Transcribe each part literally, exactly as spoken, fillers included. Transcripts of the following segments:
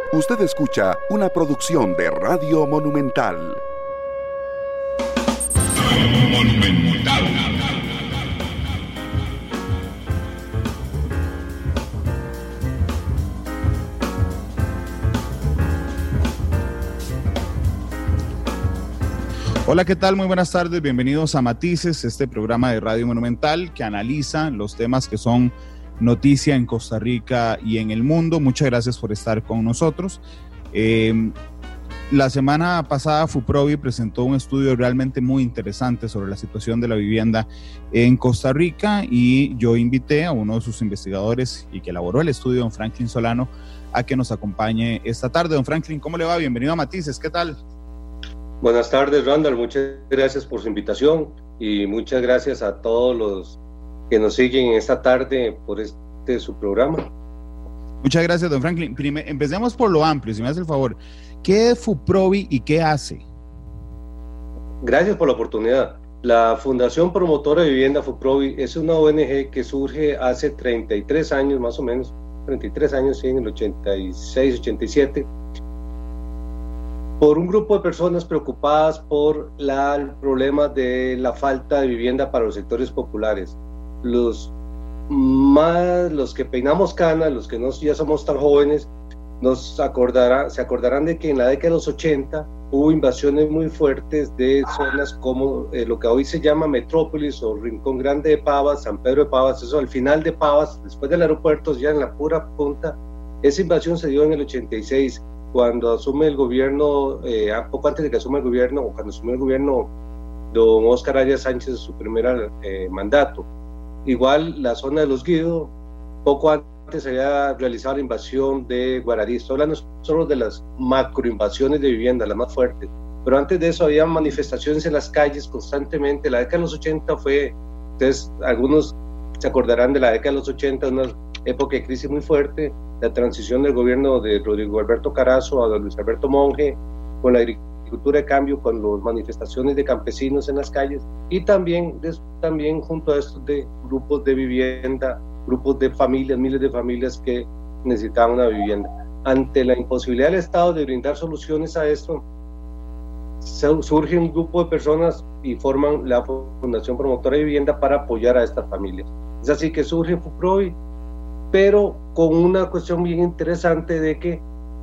Usted escucha una producción de Radio Monumental. Monumental. Hola, ¿qué tal? Muy buenas tardes, bienvenidos a Matices, este programa de Radio Monumental que analiza los temas que son noticia en Costa Rica y en el mundo. Muchas gracias por estar con nosotros. Eh, la semana pasada FUPROVI presentó un estudio realmente muy interesante sobre la situación de la vivienda en Costa Rica y yo invité a uno de sus investigadores y que elaboró el estudio, don Franklin Solano, a que nos acompañe esta tarde. Don Franklin, ¿cómo le va? Bienvenido a Matices, ¿qué tal? Buenas tardes, Randall, muchas gracias por su invitación y muchas gracias a todos los que nos siguen esta tarde por este su programa. Muchas gracias, don Franklin. Prime, empecemos por lo amplio, si me hace el favor. ¿Qué es FUPROVI y qué hace? Gracias por la oportunidad. La Fundación Promotora de Vivienda FUPROVI es una O N G que surge hace treinta y tres años, más o menos, treinta y tres años, sí, en el ochenta y seis, ochenta y siete, por un grupo de personas preocupadas por la, el problema de la falta de vivienda para los sectores populares. Los más, los que peinamos canas, los que no ya somos tan jóvenes, nos acordará, se acordarán de que en la década de los ochenta hubo invasiones muy fuertes de zonas como eh, lo que hoy se llama Metrópolis o Rincón Grande de Pavas, San Pedro de Pavas, eso al final de Pavas, después del aeropuerto, ya en la pura punta. Esa invasión se dio en el ochenta y seis, cuando asume el gobierno, eh, poco antes de que asuma el gobierno, o cuando asumió el gobierno don Óscar Arias Sánchez, su primer eh, mandato. Igual la zona de Los Guido, poco antes se había realizado la invasión de Guararí. Estoy hablando solo de las macroinvasiones de vivienda, las más fuertes, pero antes de eso había manifestaciones en las calles constantemente. La década de los ochenta fue, ustedes, algunos se acordarán de la década de los ochenta, una época de crisis muy fuerte, la transición del gobierno de Rodrigo Alberto Carazo a don Luis Alberto Monge, con la agricultura de cambio, con las manifestaciones de campesinos en las calles, y también, de, también junto a estos de grupos de vivienda, grupos de familias, miles de familias que necesitaban una vivienda. Ante la imposibilidad del Estado de brindar soluciones a esto, surge un grupo de personas y forman la Fundación Promotora de Vivienda para apoyar a estas familias. Es así que surge FUPROVI, pero con una cuestión bien interesante de que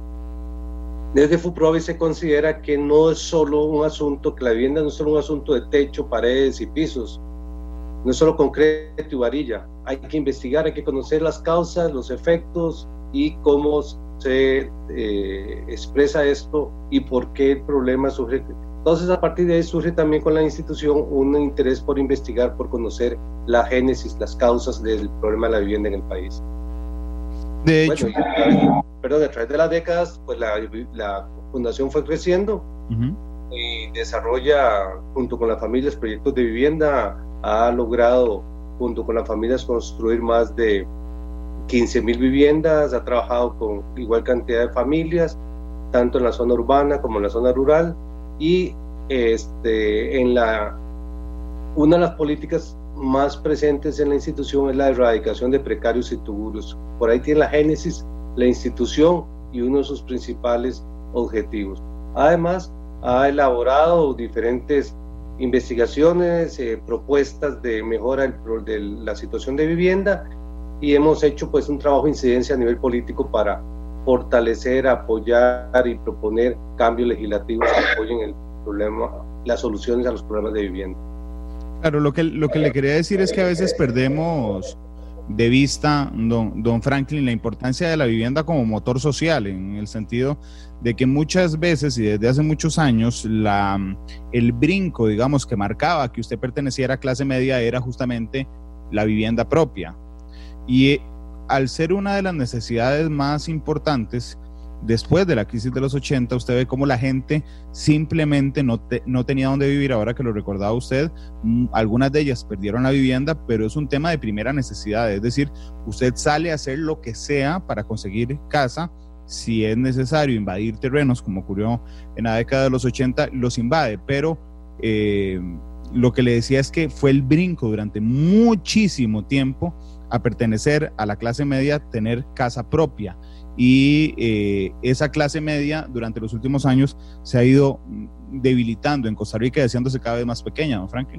desde FUPROVI se considera que no es solo un asunto, que la vivienda no es solo un asunto de techo, paredes y pisos, no es solo concreto y varilla. Hay que investigar, hay que conocer las causas, los efectos y cómo se eh, expresa esto y por qué el problema surge. Entonces, a partir de ahí surge también con la institución un interés por investigar, por conocer la génesis, las causas del problema de la vivienda en el país. De hecho, bueno, y, a, perdón, a través de las décadas, pues la, la fundación fue creciendo uh-huh. y desarrolla, junto con las familias, proyectos de vivienda. Ha logrado, junto con las familias, construir más de quince mil viviendas, ha trabajado con igual cantidad de familias, tanto en la zona urbana como en la zona rural, y este, en la, una de las políticas más presentes en la institución es la erradicación de precarios y tugurios. Por ahí tiene la génesis la institución y uno de sus principales objetivos. Además, ha elaborado diferentes investigaciones, eh, propuestas de mejora de la situación de vivienda, y hemos hecho pues un trabajo de incidencia a nivel político para fortalecer, apoyar y proponer cambios legislativos que apoyen el problema, las soluciones a los problemas de vivienda. Claro, lo que, lo que le quería decir es que a veces perdemos de vista, don, don Franklin, la importancia de la vivienda como motor social, en el sentido de que muchas veces y desde hace muchos años la, el brinco, digamos, que marcaba que usted perteneciera a clase media era justamente la vivienda propia. Y al ser una de las necesidades más importantes, después de la crisis de los ochenta, usted ve cómo la gente simplemente no, te, no tenía dónde vivir. Ahora que lo recordaba usted, algunas de ellas perdieron la vivienda, pero es un tema de primera necesidad, es decir, usted sale a hacer lo que sea para conseguir casa. Si es necesario invadir terrenos, como ocurrió en la década de los ochenta, los invade, pero eh, lo que le decía es que fue el brinco durante muchísimo tiempo a pertenecer a la clase media, tener casa propia. y eh, esa clase media durante los últimos años se ha ido debilitando en Costa Rica y haciéndose cada vez más pequeña, don Franklin.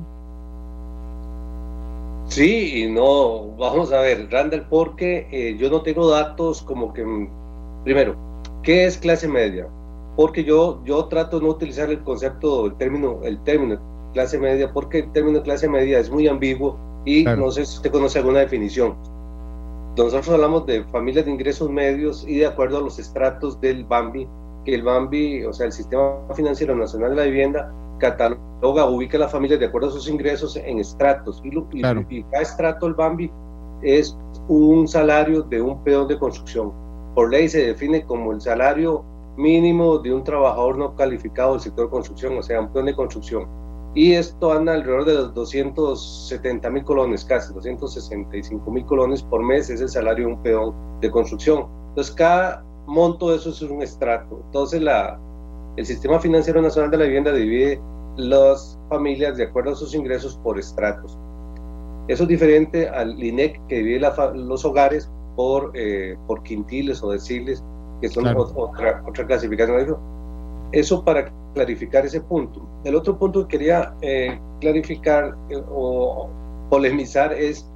Sí, y no, vamos a ver, Randall, porque eh, yo no tengo datos como que, primero, ¿qué es clase media? Porque yo, yo trato de no utilizar el concepto, el término, el término clase media, porque el término clase media es muy ambiguo y claro, no sé si usted conoce alguna definición. Nosotros hablamos de familias de ingresos medios y de acuerdo a los estratos del BAMBI, que el BAMBI, o sea, el Sistema Financiero Nacional de la Vivienda, cataloga, ubica a las familias de acuerdo a sus ingresos en estratos, y, lo, claro, y, y cada estrato del BAMBI es un salario de un peón de construcción. Por ley se define como el salario mínimo de un trabajador no calificado del sector de construcción, o sea, un peón de construcción. Y esto anda alrededor de los doscientos setenta mil colones, casi doscientos sesenta y cinco mil colones por mes, es el salario de un peón de construcción. Entonces, cada monto de eso es un estrato. Entonces, la, el Sistema Financiero Nacional de la Vivienda divide las familias de acuerdo a sus ingresos por estratos. Eso es diferente al I N E C, que divide la, los hogares por, eh, por quintiles o deciles, que son claro, otra, otra clasificación. Eso para clarificar ese punto. El otro punto que quería eh, clarificar eh, o polemizar es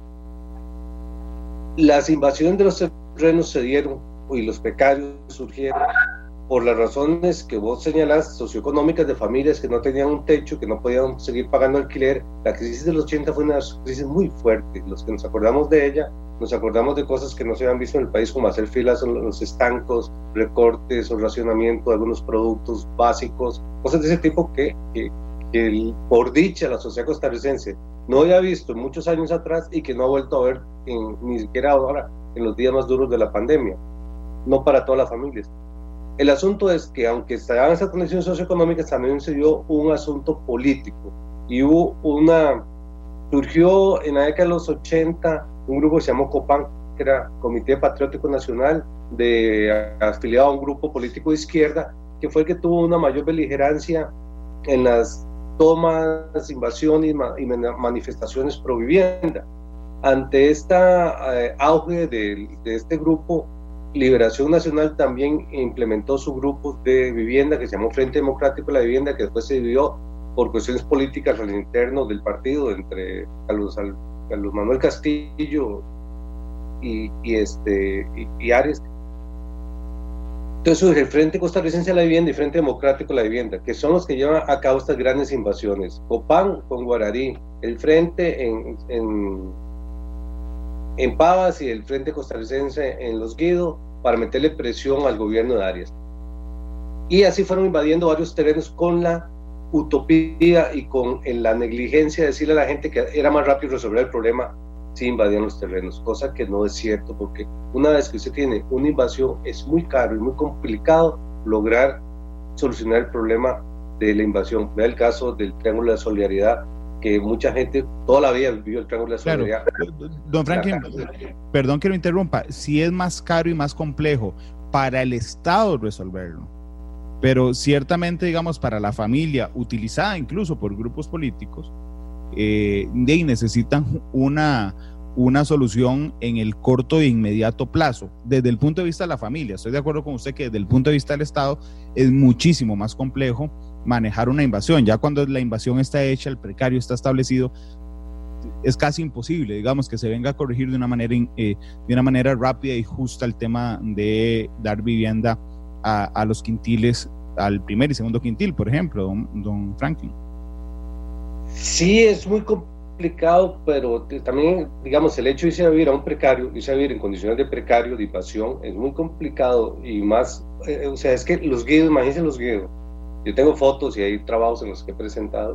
las invasiones de los terrenos se dieron y los precarios surgieron por las razones que vos señalás, socioeconómicas, de familias que no tenían un techo, que no podían seguir pagando alquiler. La crisis de los ochenta fue una crisis muy fuerte. Los que nos acordamos de ella, nos acordamos de cosas que no se habían visto en el país, como hacer filas en los estancos, recortes o racionamiento de algunos productos básicos, cosas de ese tipo que, que, que por dicha la sociedad costarricense no había visto en muchos años atrás y que no ha vuelto a ver en, ni siquiera ahora en los días más duros de la pandemia, no para todas las familias. El asunto es que aunque estaban en esas condiciones socioeconómicas, también se dio un asunto político y hubo una, surgió en la década de los ochenta un grupo que se llamó COPAN, que era Comité Patriótico Nacional, de, afiliado a un grupo político de izquierda, que fue el que tuvo una mayor beligerancia en las tomas, invasiones y manifestaciones pro vivienda. Ante este eh, auge de, de este grupo, Liberación Nacional también implementó su grupo de vivienda que se llamó Frente Democrático de la Vivienda, que después se dividió por cuestiones políticas al interno del partido entre Carlos, Carlos Manuel Castillo y, y, este, y, y Ares. Entonces el Frente Costarricense de la Vivienda y Frente Democrático de la Vivienda, que son los que llevan a cabo estas grandes invasiones. COPAN con Guararí, el Frente en, en en Pavas y el Frente Costarricense en Los Guido, para meterle presión al gobierno de Arias. Y así fueron invadiendo varios terrenos con la utopía y con la negligencia de decirle a la gente que era más rápido resolver el problema si invadían los terrenos, cosa que no es cierto, porque una vez que usted tiene una invasión es muy caro y muy complicado lograr solucionar el problema de la invasión. Vea el caso del Triángulo de la Solidaridad, que mucha gente toda la vida vivió el Triángulo de la Solidaridad. Claro. Don Franklin, perdón que lo interrumpa, sí es más caro y más complejo para el Estado resolverlo, pero ciertamente, digamos, para la familia, utilizada incluso por grupos políticos, eh, de, necesitan una, una solución en el corto e inmediato plazo. Desde el punto de vista de la familia, estoy de acuerdo con usted que desde el punto de vista del Estado es muchísimo más complejo manejar una invasión. Ya cuando la invasión está hecha, el precario está establecido, es casi imposible, digamos, que se venga a corregir de una manera, eh, de una manera rápida y justa el tema de dar vivienda a, a los quintiles, al primer y segundo quintil, por ejemplo, don, don Franklin. Sí, es muy complicado, pero también, digamos, el hecho de irse a vivir a un precario, irse a vivir en condiciones de precario, de invasión, es muy complicado y más, eh, o sea, es que los guidos, imagínense los guidos. Yo tengo fotos y hay trabajos en los que he presentado.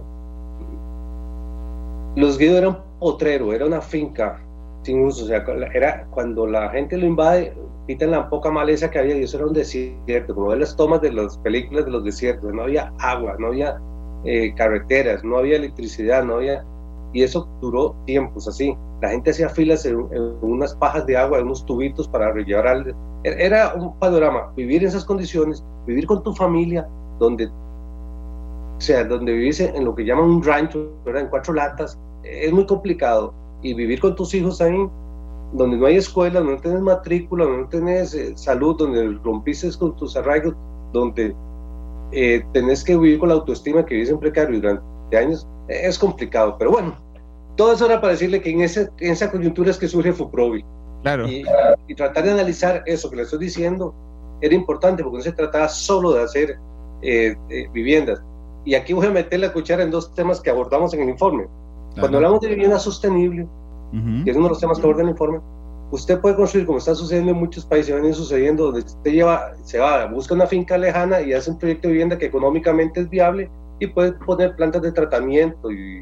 Los Guido era un potrero, era una finca sin uso, o sea, era cuando la gente lo invade, quitan la poca maleza que había y eso era un desierto, como ven las tomas de las películas de los desiertos, no había agua, no había eh, carreteras, no había electricidad, no había, y eso duró tiempos así. La gente hacía filas en, en unas pajas de agua, en unos tubitos para llevar al... Era un panorama, vivir en esas condiciones, vivir con tu familia, donde, o sea, donde vivís en lo que llaman un rancho, ¿verdad? En cuatro latas, es muy complicado, y vivir con tus hijos ahí donde no hay escuela, donde no tenés matrícula, donde no tenés eh, salud, donde rompiste con tus arraigos, donde eh, tenés que vivir con la autoestima que vives en precario durante años, eh, es complicado. Pero bueno, todo eso era para decirle que en, ese, en esa coyuntura es que surge FUPROVI. Claro. Y, y tratar de analizar eso que le estoy diciendo era importante, porque no se trataba solo de hacer eh, eh, viviendas. Y aquí voy a meter la cuchara en dos temas que abordamos en el informe. Claro. Cuando hablamos de vivienda sostenible, uh-huh. que es uno de los temas que aborda el informe, usted puede construir, como está sucediendo en muchos países, viene sucediendo, donde usted lleva, se va, busca una finca lejana y hace un proyecto de vivienda que económicamente es viable y puede poner plantas de tratamiento y,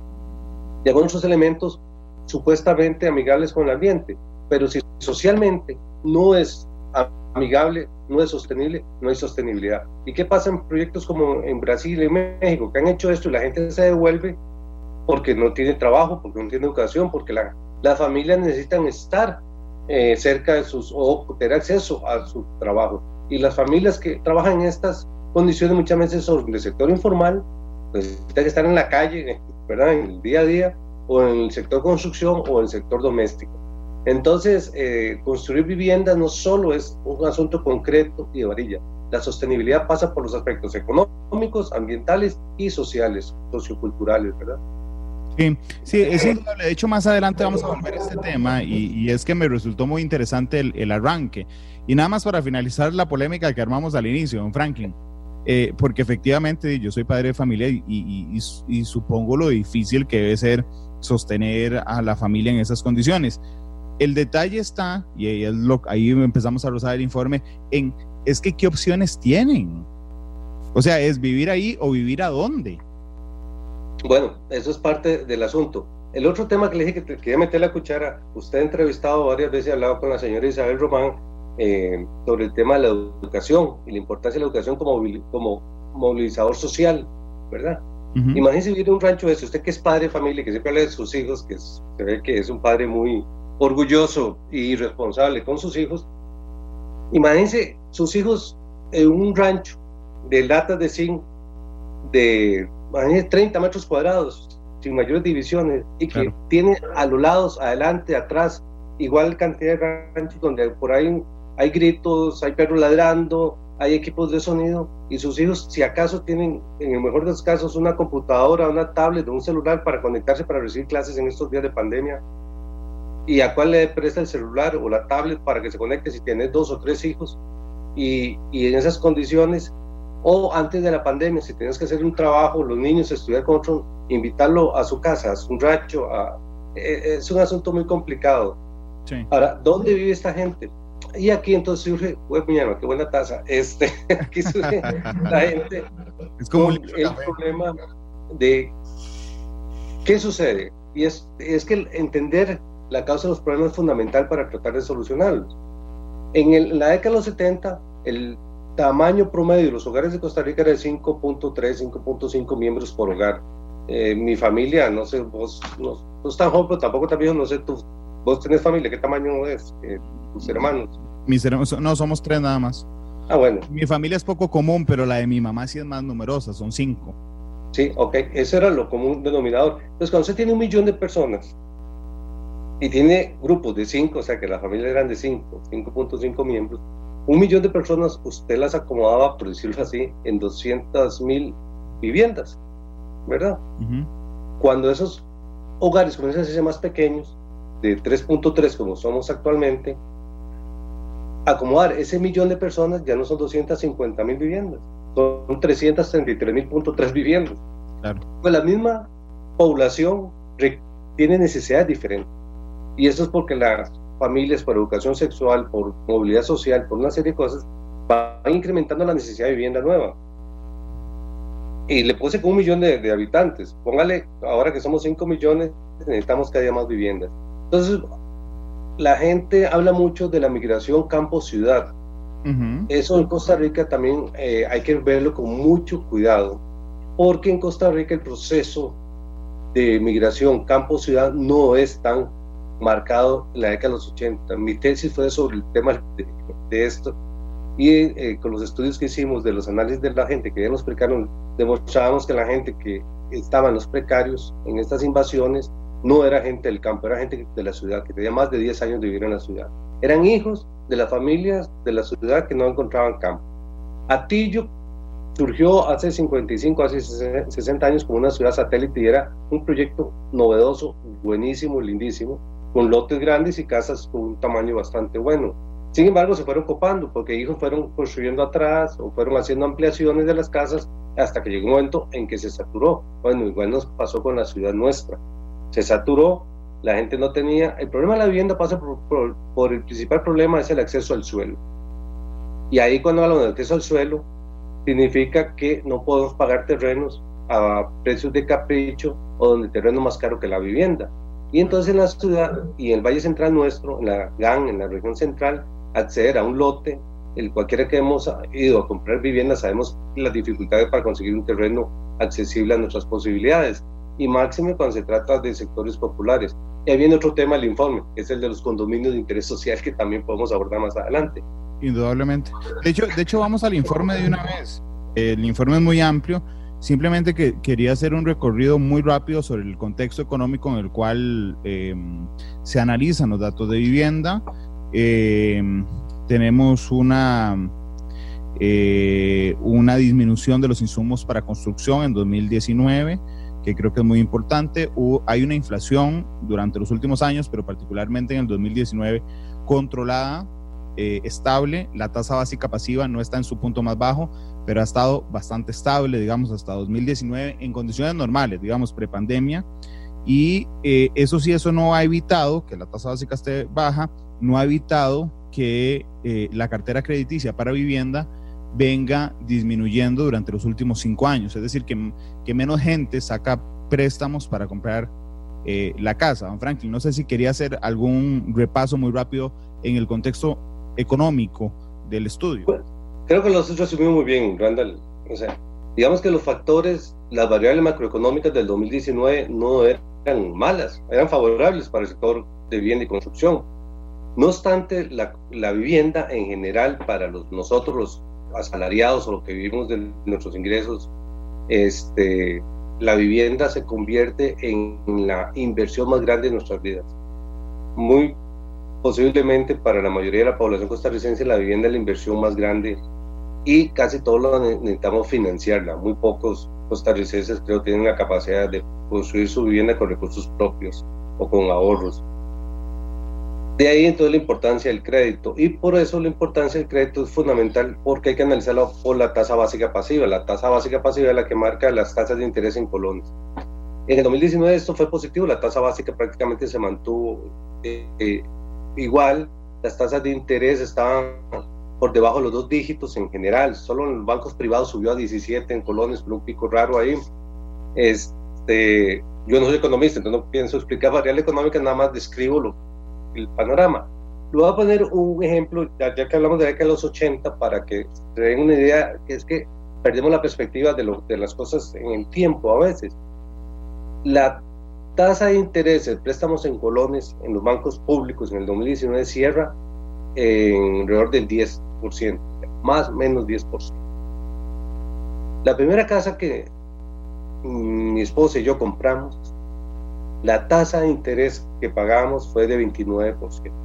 y algunos otros elementos supuestamente amigables con el ambiente. Pero si socialmente no es amigable, no es sostenible, no hay sostenibilidad. ¿Y qué pasa en proyectos como en Brasil y en México, que han hecho esto y la gente se devuelve porque no tiene trabajo, porque no tiene educación, porque la, las familias necesitan estar eh, cerca de sus, o tener acceso a su trabajo? Y las familias que trabajan en estas condiciones muchas veces son del sector informal, pues necesitan estar en la calle, ¿verdad?, en el día a día, o en el sector construcción o en el sector doméstico. Entonces, eh, construir vivienda no solo es un asunto concreto y de varilla. La sostenibilidad pasa por los aspectos económicos, ambientales y sociales, socioculturales, ¿verdad? Sí, sí, es indudable. De hecho, más adelante vamos a volver a este tema y, y es que me resultó muy interesante el, el arranque. Y nada más para finalizar la polémica que armamos al inicio, don Franklin, eh, porque efectivamente yo soy padre de familia y, y, y, y supongo lo difícil que debe ser sostener a la familia en esas condiciones. El detalle está, y ahí, es lo, ahí empezamos a rozar el informe, en es que ¿qué opciones tienen? O sea, ¿es vivir ahí o vivir a dónde? Bueno, eso es parte del asunto. El otro tema que le dije que te quería meter la cuchara, usted ha entrevistado varias veces, ha hablado con la señora Isabel Román eh, sobre el tema de la educación y la importancia de la educación como, como movilizador social, ¿verdad? Uh-huh. Imagínese vivir en un rancho de eso, usted que es padre de familia, que siempre habla de sus hijos, que es, se ve que es un padre muy orgulloso y responsable con sus hijos. Imagínense sus hijos en un rancho de latas de zinc de treinta metros cuadrados, sin mayores divisiones, y que claro. tiene a los lados, adelante, atrás, igual cantidad de ranchos donde por ahí hay gritos, hay perros ladrando, hay equipos de sonido, y sus hijos, si acaso tienen, en el mejor de los casos, una computadora, una tablet o un celular para conectarse para recibir clases en estos días de pandemia, y a cuál le presta el celular o la tablet para que se conecte si tienes dos o tres hijos, y, y en esas condiciones, o antes de la pandemia, si tenías que hacer un trabajo, los niños estudiar con otro, invitarlo a su casa, a su rancho, a, es un asunto muy complicado. Sí. Ahora, ¿dónde vive esta gente? Y aquí entonces surge, pues mi hermano, qué buena taza, este, aquí surge la gente es como con el café. Problema de qué sucede, y es, es que entender la causa de los problemas es fundamental para tratar de solucionarlos. En, el, en la década de los setenta, el tamaño promedio de los hogares de Costa Rica era de cinco punto tres, cinco punto cinco miembros por hogar. Eh, mi familia, no sé, vos no, no es tan joven, pero tampoco tan viejo, no sé, tú, vos tenés familia, ¿qué tamaño es? Eh, tus hermanos. Mis hermanos, no, somos tres nada más. Ah, bueno. Mi familia es poco común, pero la de mi mamá sí es más numerosa, son cinco. Sí, ok, eso era lo común denominador. Entonces, cuando usted tiene un millón de personas y tiene grupos de cinco, o sea que la familia eran de cinco, cinco punto cinco miembros, un millón de personas usted las acomodaba, por decirlo así, en doscientas mil viviendas, ¿verdad? Uh-huh. Cuando esos hogares comienzan a hacerse más pequeños, de tres punto tres como somos actualmente, acomodar ese millón de personas ya no son doscientas cincuenta mil viviendas, son trescientas treinta y tres mil punto tres viviendas. Claro. Pues la misma población tiene necesidades diferentes, y eso es porque las familias, por educación sexual, por movilidad social, por una serie de cosas, van incrementando la necesidad de vivienda nueva. Y le puse con un millón de, de habitantes, póngale, ahora que somos cinco millones, necesitamos cada día más viviendas. Entonces, la gente habla mucho de la migración campo-ciudad. Uh-huh. Eso en Costa Rica también eh, hay que verlo con mucho cuidado, porque en Costa Rica el proceso de migración campo-ciudad no es tan marcado en la década de los ochenta. Mi tesis fue sobre el tema de, de esto, y eh, con los estudios que hicimos de los análisis de la gente que ya nos precarios, demostrábamos que la gente que estaba en los precarios en estas invasiones no era gente del campo, era gente de la ciudad, que tenía más de diez años de vivir en la ciudad. Eran hijos de las familias de la ciudad que no encontraban campo. Atillo surgió hace cincuenta y cinco, hace sesenta años como una ciudad satélite y era un proyecto novedoso, buenísimo, lindísimo, con lotes grandes y casas con un tamaño bastante bueno. Sin embargo, se fueron copando porque hijos fueron construyendo atrás o fueron haciendo ampliaciones de las casas hasta que llegó un momento en que se saturó. Bueno, igual nos pasó con la ciudad nuestra. Se saturó, la gente no tenía... El problema de la vivienda pasa por, por, por el principal problema es el acceso al suelo. Y ahí cuando hablamos de acceso al suelo, significa que no podemos pagar terrenos a precios de capricho o donde el terreno es más caro que la vivienda. Y entonces en la ciudad y en el Valle Central nuestro, en la G A N, en la región central, acceder a un lote, el cualquiera que hemos ido a comprar vivienda, sabemos las dificultades para conseguir un terreno accesible a nuestras posibilidades, y máximo cuando se trata de sectores populares. Y ahí viene otro tema del informe, que es el de los condominios de interés social, que también podemos abordar más adelante. Indudablemente. De hecho, de hecho vamos al informe de una vez. El informe es muy amplio. Simplemente que quería hacer un recorrido muy rápido sobre el contexto económico en el cual eh, se analizan los datos de vivienda. Eh, tenemos una, eh, una disminución de los insumos para construcción en dos mil diecinueve, que creo que es muy importante. Hubo, hay una inflación durante los últimos años, pero particularmente en el dos mil diecinueve, controlada, eh, estable. La tasa básica pasiva no está en su punto más bajo, pero ha estado bastante estable, digamos, hasta dos mil diecinueve, en condiciones normales, digamos, prepandemia, y eh, eso sí, eso no ha evitado que la tasa básica esté baja, no ha evitado que eh, la cartera crediticia para vivienda venga disminuyendo durante los últimos cinco años, es decir, que, que menos gente saca préstamos para comprar eh, la casa. Don Franklin, no sé si quería hacer algún repaso muy rápido en el contexto económico del estudio. Bueno, creo que lo has resumido muy bien, Randall. O sea, digamos que los factores, las variables macroeconómicas del dos mil diecinueve no eran malas, eran favorables para el sector de vivienda y construcción. No obstante, la, la vivienda en general, para los, nosotros los asalariados o los que vivimos de nuestros ingresos, este, la vivienda se convierte en la inversión más grande de nuestras vidas. Muy posiblemente para la mayoría de la población costarricense la vivienda es la inversión más grande y casi todos lo necesitamos financiarla. Muy pocos costarricenses creo tienen la capacidad de construir su vivienda con recursos propios o con ahorros. De ahí entonces la importancia del crédito, y por eso la importancia del crédito es fundamental, porque hay que analizarlo por la tasa básica pasiva. La tasa básica pasiva es la que marca las tasas de interés en colones. En el dos mil diecinueve esto fue positivo, la tasa básica prácticamente se mantuvo eh, eh, igual, las tasas de interés estaban por debajo de los dos dígitos en general, solo en los bancos privados subió a diecisiete en colones, por un pico raro ahí. Este, yo no soy economista, entonces no pienso explicar variable económica, nada más describo lo, el panorama. Le voy a poner un ejemplo, ya, ya que hablamos de la década de los ochenta, para que se den una idea, que es que perdemos la perspectiva de, lo, de las cosas en el tiempo a veces. La tasa de interés de préstamos en colones en los bancos públicos en el dos mil diecinueve cierra en alrededor del diez por ciento, más o menos diez por ciento. La primera casa que mi esposa y yo compramos, la tasa de interés que pagamos fue de veintinueve por ciento.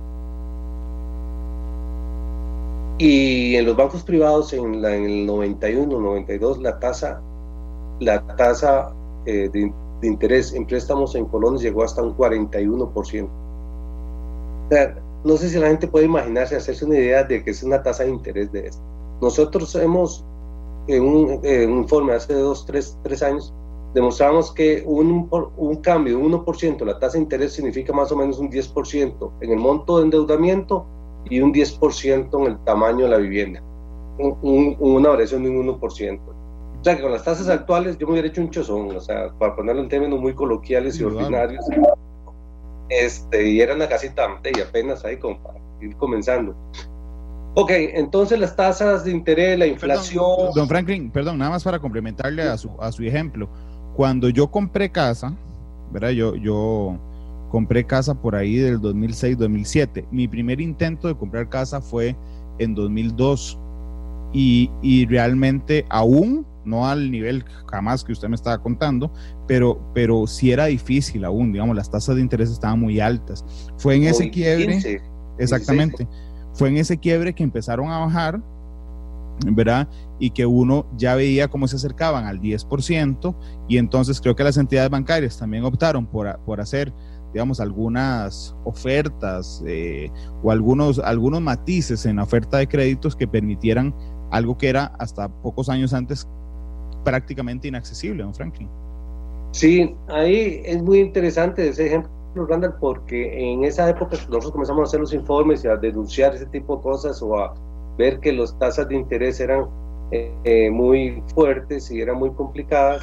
Y en los bancos privados en, la, en el noventa y uno, noventa y dos, la tasa, la tasa eh, de, de interés en préstamos en colones llegó hasta un cuarenta y uno por ciento. O sea, no sé si la gente puede imaginarse, hacerse una idea de que es una tasa de interés de esto. Nosotros hemos, en un, en un informe hace dos, tres, tres años, demostramos que un, un cambio de uno por ciento la tasa de interés significa más o menos un diez por ciento en el monto de endeudamiento y un diez por ciento en el tamaño de la vivienda, un, un, una variación de un uno por ciento. O sea que con las tasas actuales yo me hubiera hecho un chozón, o sea, para ponerlo en términos muy coloquiales y ordinarios, este, y era una casita y apenas ahí como para ir comenzando. Ok, entonces las tasas de interés, la inflación... Perdón, don Franklin, perdón, nada más para complementarle a su, a su ejemplo. Cuando yo compré casa, ¿verdad? Yo, yo compré casa por ahí del dos mil seis, dos mil siete. Mi primer intento de comprar casa fue en dos mil dos y, y realmente aún no al nivel jamás que usted me estaba contando, pero, pero sí era difícil aún, digamos, las tasas de interés estaban muy altas. Fue en ese quiebre, quince, exactamente, dieciséis. Fue en ese quiebre que empezaron a bajar, ¿verdad? Y que uno ya veía cómo se acercaban al diez por ciento, y entonces creo que las entidades bancarias también optaron por, por hacer, digamos, algunas ofertas eh, o algunos, algunos matices en la oferta de créditos que permitieran algo que era hasta pocos años antes prácticamente inaccesible, don Franklin. Sí, ahí es muy interesante ese ejemplo, Randall, porque en esa época nosotros comenzamos a hacer los informes y a denunciar ese tipo de cosas o a ver que las tasas de interés eran eh, eh, muy fuertes y eran muy complicadas.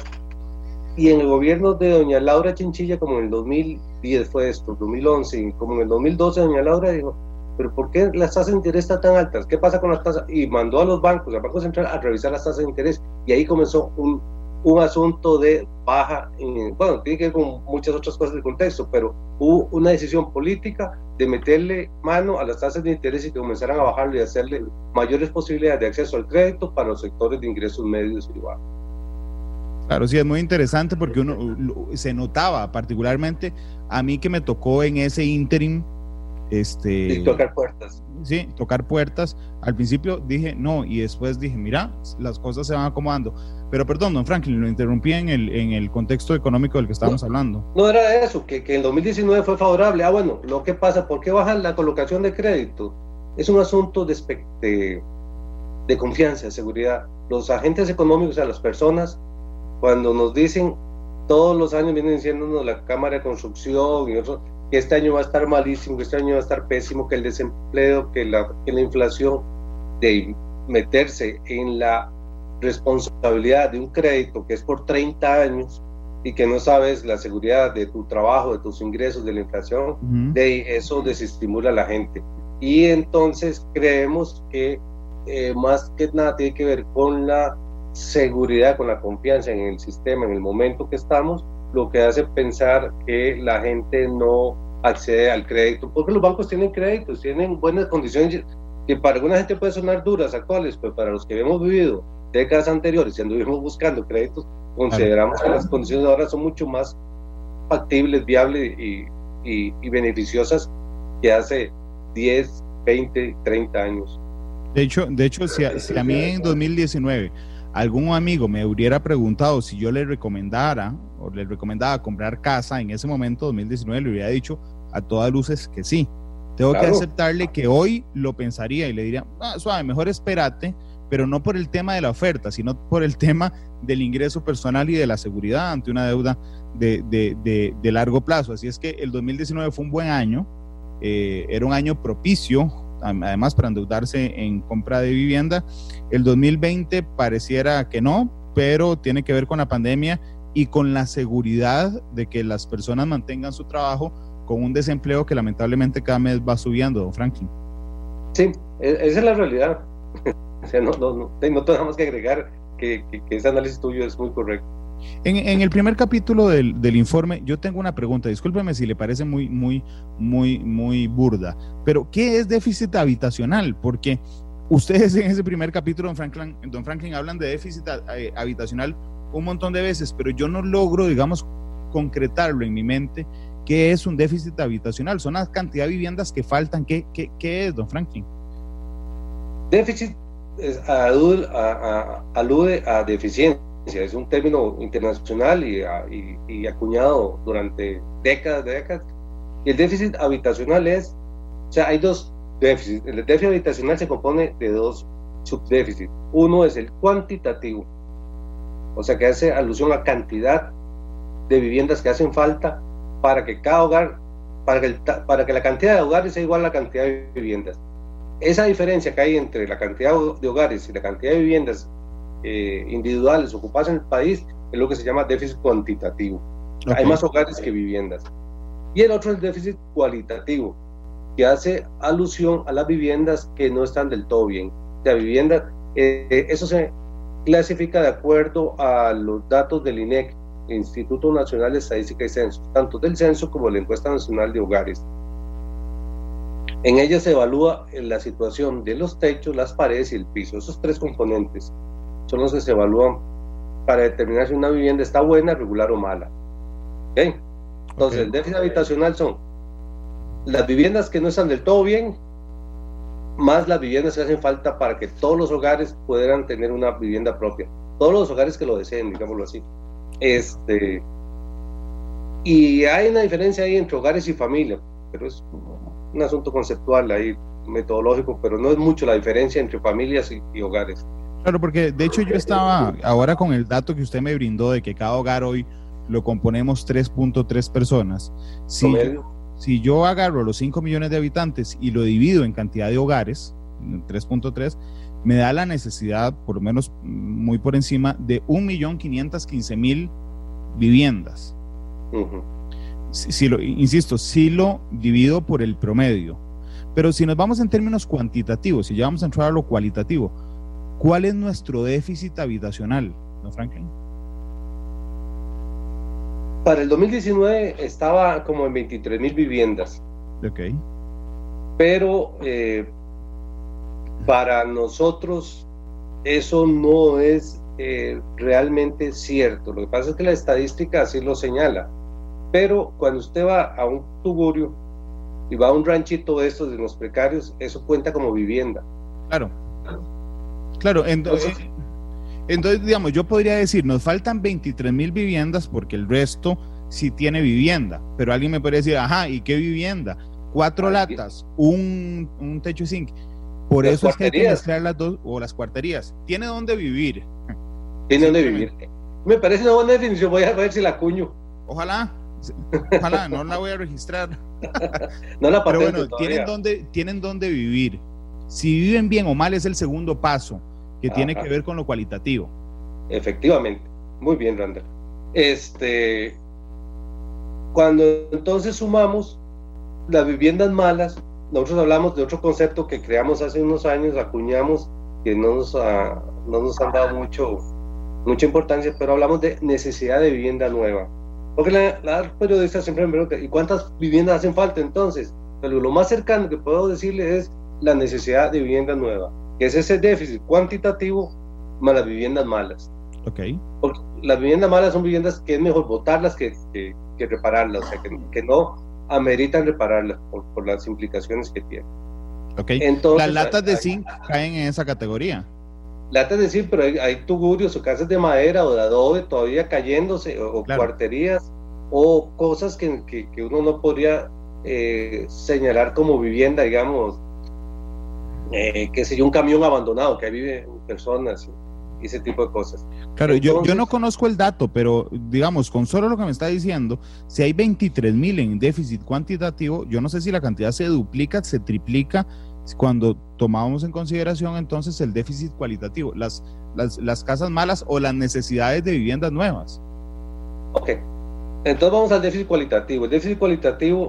Y en el gobierno de doña Laura Chinchilla, como en el dos mil diez fue esto, dos mil once, y como en el dos mil doce doña Laura dijo, pero ¿por qué las tasas de interés están tan altas? ¿Qué pasa con las tasas? Y mandó a los bancos, al Banco Central, a revisar las tasas de interés, y ahí comenzó un, un asunto de baja, en, bueno, tiene que ver con muchas otras cosas del contexto, pero hubo una decisión política de meterle mano a las tasas de interés y que comenzaran a bajarle y hacerle mayores posibilidades de acceso al crédito para los sectores de ingresos medios y bajos. Claro, sí, es muy interesante porque uno se notaba, particularmente a mí que me tocó en ese interim, este, y tocar puertas. Sí, tocar puertas. Al principio dije no, y después dije, mira, las cosas se van acomodando. Pero perdón, don Franklin, lo interrumpí en el, en el contexto económico del que estábamos no, hablando. No era eso, que, que en dos mil diecinueve fue favorable. Ah, bueno, lo que pasa, ¿por qué baja la colocación de crédito? Es un asunto de, de, de confianza, de seguridad. Los agentes económicos, o sea, las personas, cuando nos dicen, todos los años vienen diciéndonos la Cámara de Construcción y otros, que este año va a estar malísimo, que este año va a estar pésimo, que el desempleo, que la, que la inflación, de meterse en la responsabilidad de un crédito que es por treinta años y que no sabes la seguridad de tu trabajo, de tus ingresos, de la inflación, uh-huh. de eso desestimula a la gente. Y entonces creemos que eh, más que nada tiene que ver con la seguridad, con la confianza en el sistema, en el momento que estamos, lo que hace pensar que la gente no accede al crédito, porque los bancos tienen créditos, tienen buenas condiciones, que para alguna gente puede sonar duras actuales, pero para los que hemos vivido décadas anteriores y anduvimos buscando créditos, consideramos que las condiciones ahora son mucho más factibles, viables y, y, y beneficiosas que hace diez, veinte, treinta años. De hecho, de hecho si, a, si a mí en dos mil diecinueve algún amigo me hubiera preguntado si yo le recomendara o le recomendaba comprar casa en ese momento, dos mil diecinueve, le hubiera dicho a todas luces que sí. Tengo claro. que aceptarle que hoy lo pensaría y le diría, ah, suave, mejor espérate, pero no por el tema de la oferta, sino por el tema del ingreso personal y de la seguridad ante una deuda de, de, de, de largo plazo. Así es que el dos mil diecinueve fue un buen año, eh, era un año propicio, además para endeudarse en compra de vivienda. El dos mil veinte pareciera que no, pero tiene que ver con la pandemia y con la seguridad de que las personas mantengan su trabajo con un desempleo que lamentablemente cada mes va subiendo, don Franklin. Sí, esa es la realidad. O sea, no, no, no, no tenemos que agregar que, que, que ese análisis tuyo es muy correcto. En, en el primer capítulo del, del informe, yo tengo una pregunta, discúlpeme si le parece muy, muy, muy, muy burda, pero ¿qué es déficit habitacional? Porque ustedes en ese primer capítulo, don Franklin, don Franklin hablan de déficit habitacional un montón de veces, pero yo no logro, digamos, concretarlo en mi mente. ¿Qué es un déficit habitacional? ¿Son la cantidad de viviendas que faltan? ¿Qué, qué, qué es, don Franklin? Déficit es, alude, a, a, alude a deficiencia. Es un término internacional y, y, y acuñado durante décadas, décadas. Y el déficit habitacional es, o sea, hay dos déficits. El déficit habitacional se compone de dos subdéficits. Uno es el cuantitativo, o sea, que hace alusión a cantidad de viviendas que hacen falta para que cada hogar, para que, el, para que la cantidad de hogares sea igual a la cantidad de viviendas. Esa diferencia que hay entre la cantidad de hogares y la cantidad de viviendas eh, individuales ocupadas en el país es lo que se llama déficit cuantitativo. Okay. Hay más hogares que viviendas. Y el otro es el déficit cualitativo, que hace alusión a las viviendas que no están del todo bien. O sea, viviendas, eh, eso se clasifica de acuerdo a los datos del INEC, Instituto Nacional de Estadística y Censo, tanto del censo como de la Encuesta Nacional de Hogares. En ella se evalúa la situación de los techos, las paredes y el piso. Esos tres componentes son los que se evalúan para determinar si una vivienda está buena, regular o mala. ¿Okay? Entonces, okay. El déficit habitacional son las viviendas que no están del todo bien, más las viviendas que hacen falta para que todos los hogares puedan tener una vivienda propia. Todos los hogares que lo deseen, digámoslo así. Este, y hay una diferencia ahí entre hogares y familia, pero es un asunto conceptual ahí, metodológico, pero no es mucho la diferencia entre familias y, y hogares. Claro, porque de hecho yo estaba ahora con el dato que usted me brindó de que cada hogar hoy lo componemos tres punto tres personas. Si yo, si yo agarro los cinco millones de habitantes y lo divido en cantidad de hogares, tres punto tres, me da la necesidad, por lo menos muy por encima, de un millón quinientos quince mil viviendas. Uh-huh. Si, si lo, insisto, si lo divido por el promedio. Pero si nos vamos en términos cuantitativos, si ya vamos a entrar a lo cualitativo, ¿cuál es nuestro déficit habitacional, don Franklin? Para el dos mil diecinueve estaba como en veintitrés mil viviendas. Ok. Pero eh, para nosotros eso no es eh, realmente cierto. Lo que pasa es que la estadística así lo señala. Pero cuando usted va a un tugurio y va a un ranchito de estos de los precarios, eso cuenta como vivienda. Claro. Claro, entonces, entonces digamos, yo podría decir, nos faltan veintitrés mil viviendas porque el resto sí tiene vivienda, pero alguien me podría decir, ajá, ¿y qué vivienda? Cuatro Ay, latas, un, un techo y zinc. Por las eso es que hay que mezclar las dos, o las cuarterías. Tiene dónde vivir. Tiene dónde vivir. Me parece una buena definición, voy a ver si la acuño. Ojalá, ojalá, no la voy a registrar. No la patento. Pero bueno, tienen dónde, tienen dónde vivir. Si viven bien o mal es el segundo paso, que Ajá. tiene que ver con lo cualitativo. Efectivamente, muy bien, Randall. Este, cuando entonces sumamos las viviendas malas, nosotros hablamos de otro concepto que creamos hace unos años, acuñamos, que no nos, ha, no nos han dado mucho, mucha importancia, pero hablamos de necesidad de vivienda nueva. Porque la, la periodista siempre me pregunta, ¿y cuántas viviendas hacen falta entonces? Pero lo más cercano que puedo decirle es la necesidad de vivienda nueva, que es ese déficit cuantitativo más las viviendas malas. Okay. Porque las viviendas malas son viviendas que es mejor botarlas que, que, que repararlas, o sea, que, que no ameritan repararlas por, por las implicaciones que tienen. Okay. Entonces, las latas de hay, zinc caen en esa categoría. Latas de zinc, pero hay, hay tugurios o casas de madera o de adobe todavía cayéndose, o, claro. cuarterías, o cosas que, que, que uno no podría eh, señalar como vivienda, digamos, eh, qué sé yo, un camión abandonado, que ahí viven personas y ese tipo de cosas. Claro, Entonces, yo, yo no conozco el dato, pero digamos, con solo lo que me está diciendo, si hay veintitrés mil en déficit cuantitativo, yo no sé si la cantidad se duplica, se triplica, cuando tomamos en consideración entonces el déficit cualitativo, las, las, las casas malas o las necesidades de viviendas nuevas. Ok, entonces vamos al déficit cualitativo. El déficit cualitativo,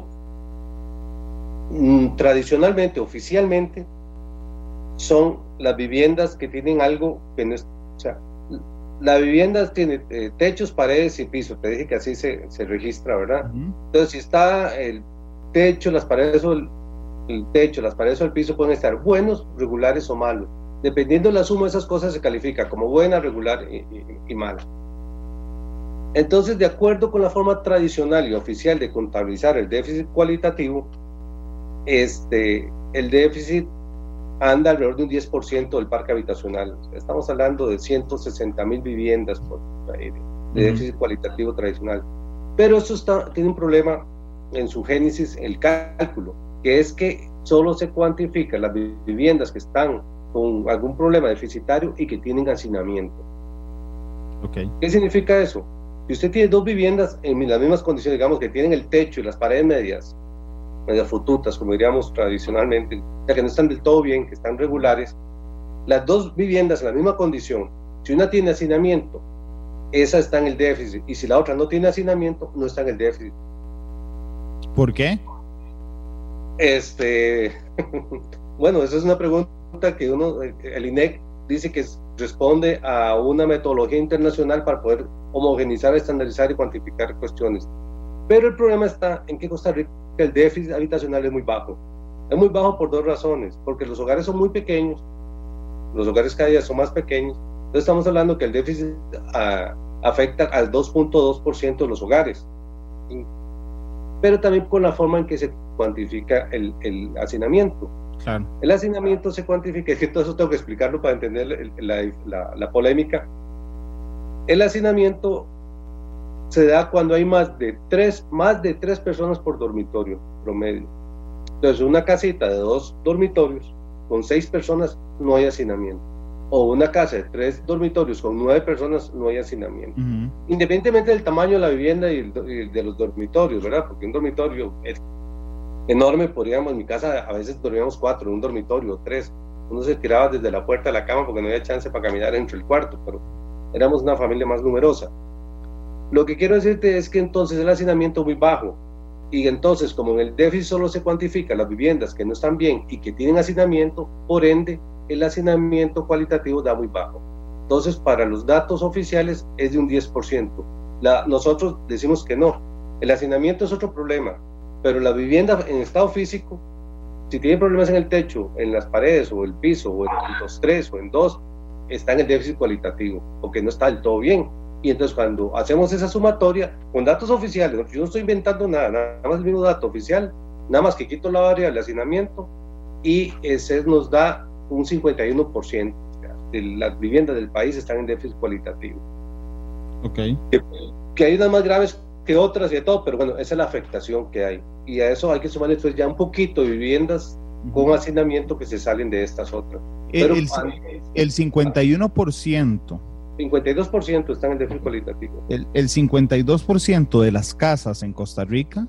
mmm, tradicionalmente, oficialmente, son las viviendas que tienen algo que no es, o sea, la vivienda tiene eh, techos, paredes y piso, te dije que así se, se registra, ¿verdad? Uh-huh. Entonces, si está el techo, las paredes o el, el techo, las paredes o el piso pueden estar buenos, regulares o malos. Dependiendo de la suma de esas cosas se califica como buena, regular y, y, y mala. Entonces, de acuerdo con la forma tradicional y oficial de contabilizar el déficit cualitativo, este, el déficit anda alrededor de un diez por ciento del parque habitacional. Estamos hablando de ciento sesenta mil viviendas por, de, de déficit uh-huh. cualitativo tradicional. Pero eso está, tiene un problema en su génesis, el cálculo, que es que solo se cuantifican las viviendas que están con algún problema deficitario y que tienen hacinamiento. Okay. ¿Qué significa eso? Si usted tiene dos viviendas en las mismas condiciones, digamos que tienen el techo y las paredes medias, medias fututas, como diríamos tradicionalmente, o sea, que no están del todo bien, que están regulares, las dos viviendas en la misma condición, si una tiene hacinamiento, esa está en el déficit, y si la otra no tiene hacinamiento, no está en el déficit. ¿Por qué? Este, bueno, esa es una pregunta que uno, el I N E C dice que responde a una metodología internacional para poder homogenizar, estandarizar y cuantificar cuestiones. Pero el problema está en que Costa Rica el déficit habitacional es muy bajo. Es muy bajo por dos razones, porque los hogares son muy pequeños, los hogares cada día son más pequeños, Entonces estamos hablando que el déficit a, afecta al dos punto dos por ciento de los hogares, ¿sí? Pero también con la forma en que se cuantifica el, el hacinamiento. Claro. El hacinamiento se cuantifica, es que todo eso tengo que explicarlo para entender el, la, la, la polémica. El hacinamiento se da cuando hay más de tres, más de tres personas por dormitorio promedio. Entonces, una casita de dos dormitorios con seis personas no hay hacinamiento. O una casa de tres dormitorios con nueve personas no hay hacinamiento. Uh-huh. Independientemente del tamaño de la vivienda y, el, y de los dormitorios, ¿verdad? Porque un dormitorio es enorme, podríamos, en mi casa a veces dormíamos cuatro en un dormitorio, tres. Uno se tiraba desde la puerta de la cama porque no había chance para caminar entre el cuarto, pero éramos una familia más numerosa. Lo que quiero decirte es que entonces el hacinamiento es muy bajo, y entonces como en el déficit solo se cuantifica las viviendas que no están bien y que tienen hacinamiento, por ende el hacinamiento cualitativo da muy bajo. Entonces para los datos oficiales es de un diez por ciento. La, nosotros decimos que no, el hacinamiento es otro problema, pero la vivienda en estado físico, si tiene problemas en el techo, en las paredes o el piso o en los tres o en dos, está en el déficit cualitativo, porque no está del todo bien. Y entonces cuando hacemos esa sumatoria con datos oficiales, yo no estoy inventando nada, nada más el mismo dato oficial, nada más que quito la variable de hacinamiento y ese nos da un cincuenta y uno por ciento de las viviendas del país están en déficit cualitativo. Okay. Que, que hay unas más graves que otras y de todo, pero bueno, esa es la afectación que hay. Y a eso hay que sumarle pues ya un poquito de viviendas uh-huh. con hacinamiento que se salen de estas otras. El, pero, el, el cincuenta y uno por ciento. cincuenta y dos por ciento están en déficit cualitativo. El, el cincuenta y dos por ciento de las casas en Costa Rica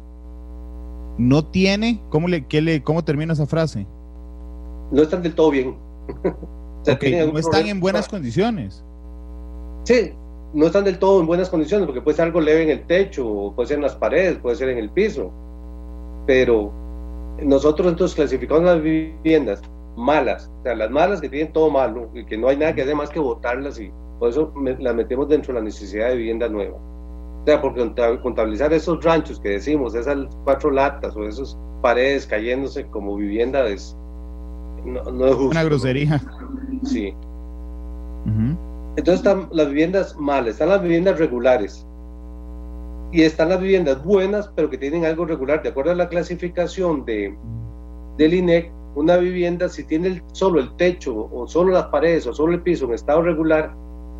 no tiene, ¿cómo, le, qué le, cómo termina esa frase? No están del todo bien. O sea, okay, no están en buenas condiciones. Sí, no están del todo en buenas condiciones, porque puede ser algo leve en el techo, puede ser en las paredes, puede ser en el piso. Pero nosotros entonces clasificamos las viviendas malas, o sea, las malas que tienen todo malo, y que no hay nada que hacer más que botarlas, y por eso me, las metemos dentro de la necesidad de vivienda nueva. O sea, porque contabilizar esos ranchos que decimos, esas cuatro latas o esas paredes cayéndose como vivienda es, no, no es justo. Una grosería. Sí. Uh-huh. Entonces están las viviendas malas, están las viviendas regulares y están las viviendas buenas, pero que tienen algo regular. De acuerdo a la clasificación de, del I N E C, una vivienda, si tiene el, solo el techo o solo las paredes o solo el piso en estado regular,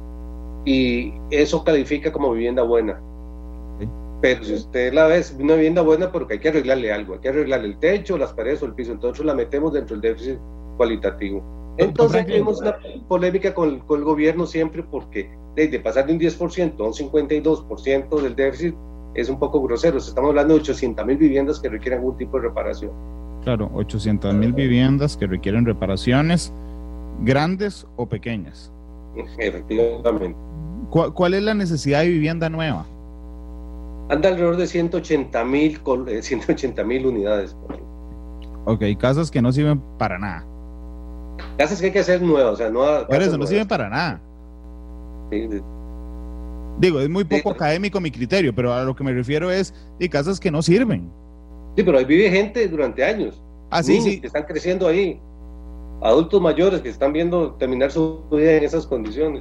y eso califica como vivienda buena. Sí. Pero si usted la ve, es una vivienda buena, pero que hay que arreglarle algo, hay que arreglarle el techo, las paredes o el piso, entonces la metemos dentro del déficit cualitativo. Entonces tenemos una polémica con el, con el gobierno siempre, porque de, de pasar de un diez por ciento a un cincuenta y dos por ciento del déficit es un poco grosero. Estamos hablando de ochocientas mil viviendas que requieren algún tipo de reparación. Claro, ochocientas mil viviendas que requieren reparaciones, grandes o pequeñas. Efectivamente. ¿Cuál, cuál es la necesidad de vivienda nueva? Anda alrededor de ciento ochenta mil unidades. Ok, casas que no sirven para nada. Casas que hay que hacer nuevas, o sea, no. Pero eso no sirven para nada. Sí, sí. Digo, es muy poco sí. académico mi criterio, pero a lo que me refiero es de casas que no sirven. Sí, pero ahí vive gente durante años. Ah, sí, sí. Que están creciendo ahí. Adultos mayores que están viendo terminar su vida en esas condiciones.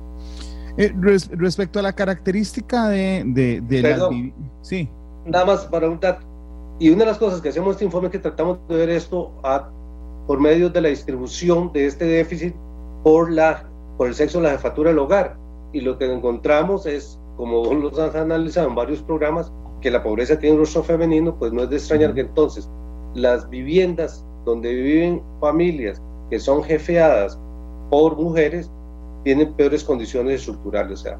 Eh, res, respecto a la característica de, de, de las vi- sí. Nada más para un dato. Y una de las cosas que hacemos en este informe es que tratamos de ver esto a, por medio de la distribución de este déficit por, la, por el sexo de la jefatura del hogar. Y lo que encontramos es, como los han analizado en varios programas, que la pobreza tiene un rostro femenino, pues no es de extrañar que entonces las viviendas donde viven familias que son jefeadas por mujeres tienen peores condiciones estructurales. O sea,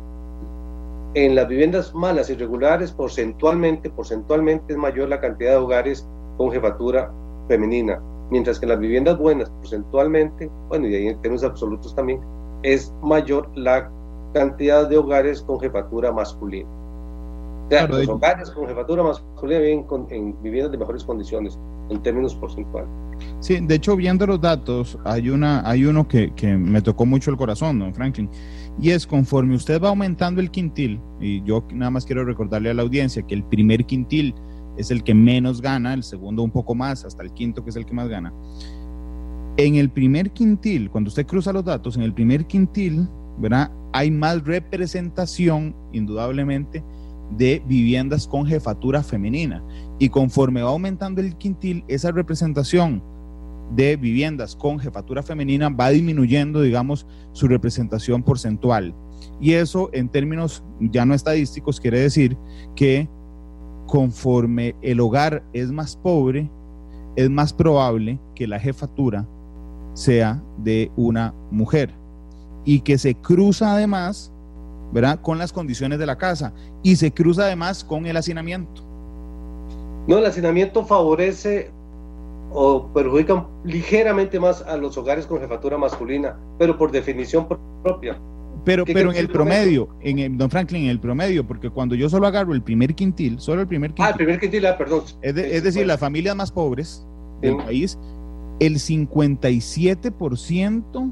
en las viviendas malas y irregulares, porcentualmente, porcentualmente es mayor la cantidad de hogares con jefatura femenina, mientras que en las viviendas buenas, porcentualmente, bueno, y ahí en términos absolutos también, es mayor la cantidad de hogares con jefatura masculina. O sea, claro, los hogares con jefatura masculina viven con, en viviendas de mejores condiciones, en términos porcentuales. Sí, de hecho, viendo los datos, hay una, hay uno que, que me tocó mucho el corazón, don Franklin, y es conforme usted va aumentando el quintil, y yo nada más quiero recordarle a la audiencia que el primer quintil es el que menos gana, el segundo un poco más, hasta el quinto que es el que más gana. En el primer quintil, cuando usted cruza los datos, en el primer quintil ¿verdad? Hay más representación, indudablemente, de viviendas con jefatura femenina. Y conforme va aumentando el quintil, esa representación de viviendas con jefatura femenina va disminuyendo, digamos, su representación porcentual. Y eso, en términos ya no estadísticos, quiere decir que conforme el hogar es más pobre, es más probable que la jefatura sea de una mujer, y que se cruza además, ¿verdad?, con las condiciones de la casa, y se cruza además con el hacinamiento. No, el hacinamiento favorece o perjudica ligeramente más a los hogares con jefatura masculina, pero por definición propia. Pero, pero en el promedio, en el, don Franklin, en el promedio, porque cuando yo solo agarro el primer quintil, solo el primer quintil. Ah, el primer quintil, ah, perdón. Es, de, es decir, bueno, las familias más pobres del sí. país, el cincuenta y siete por ciento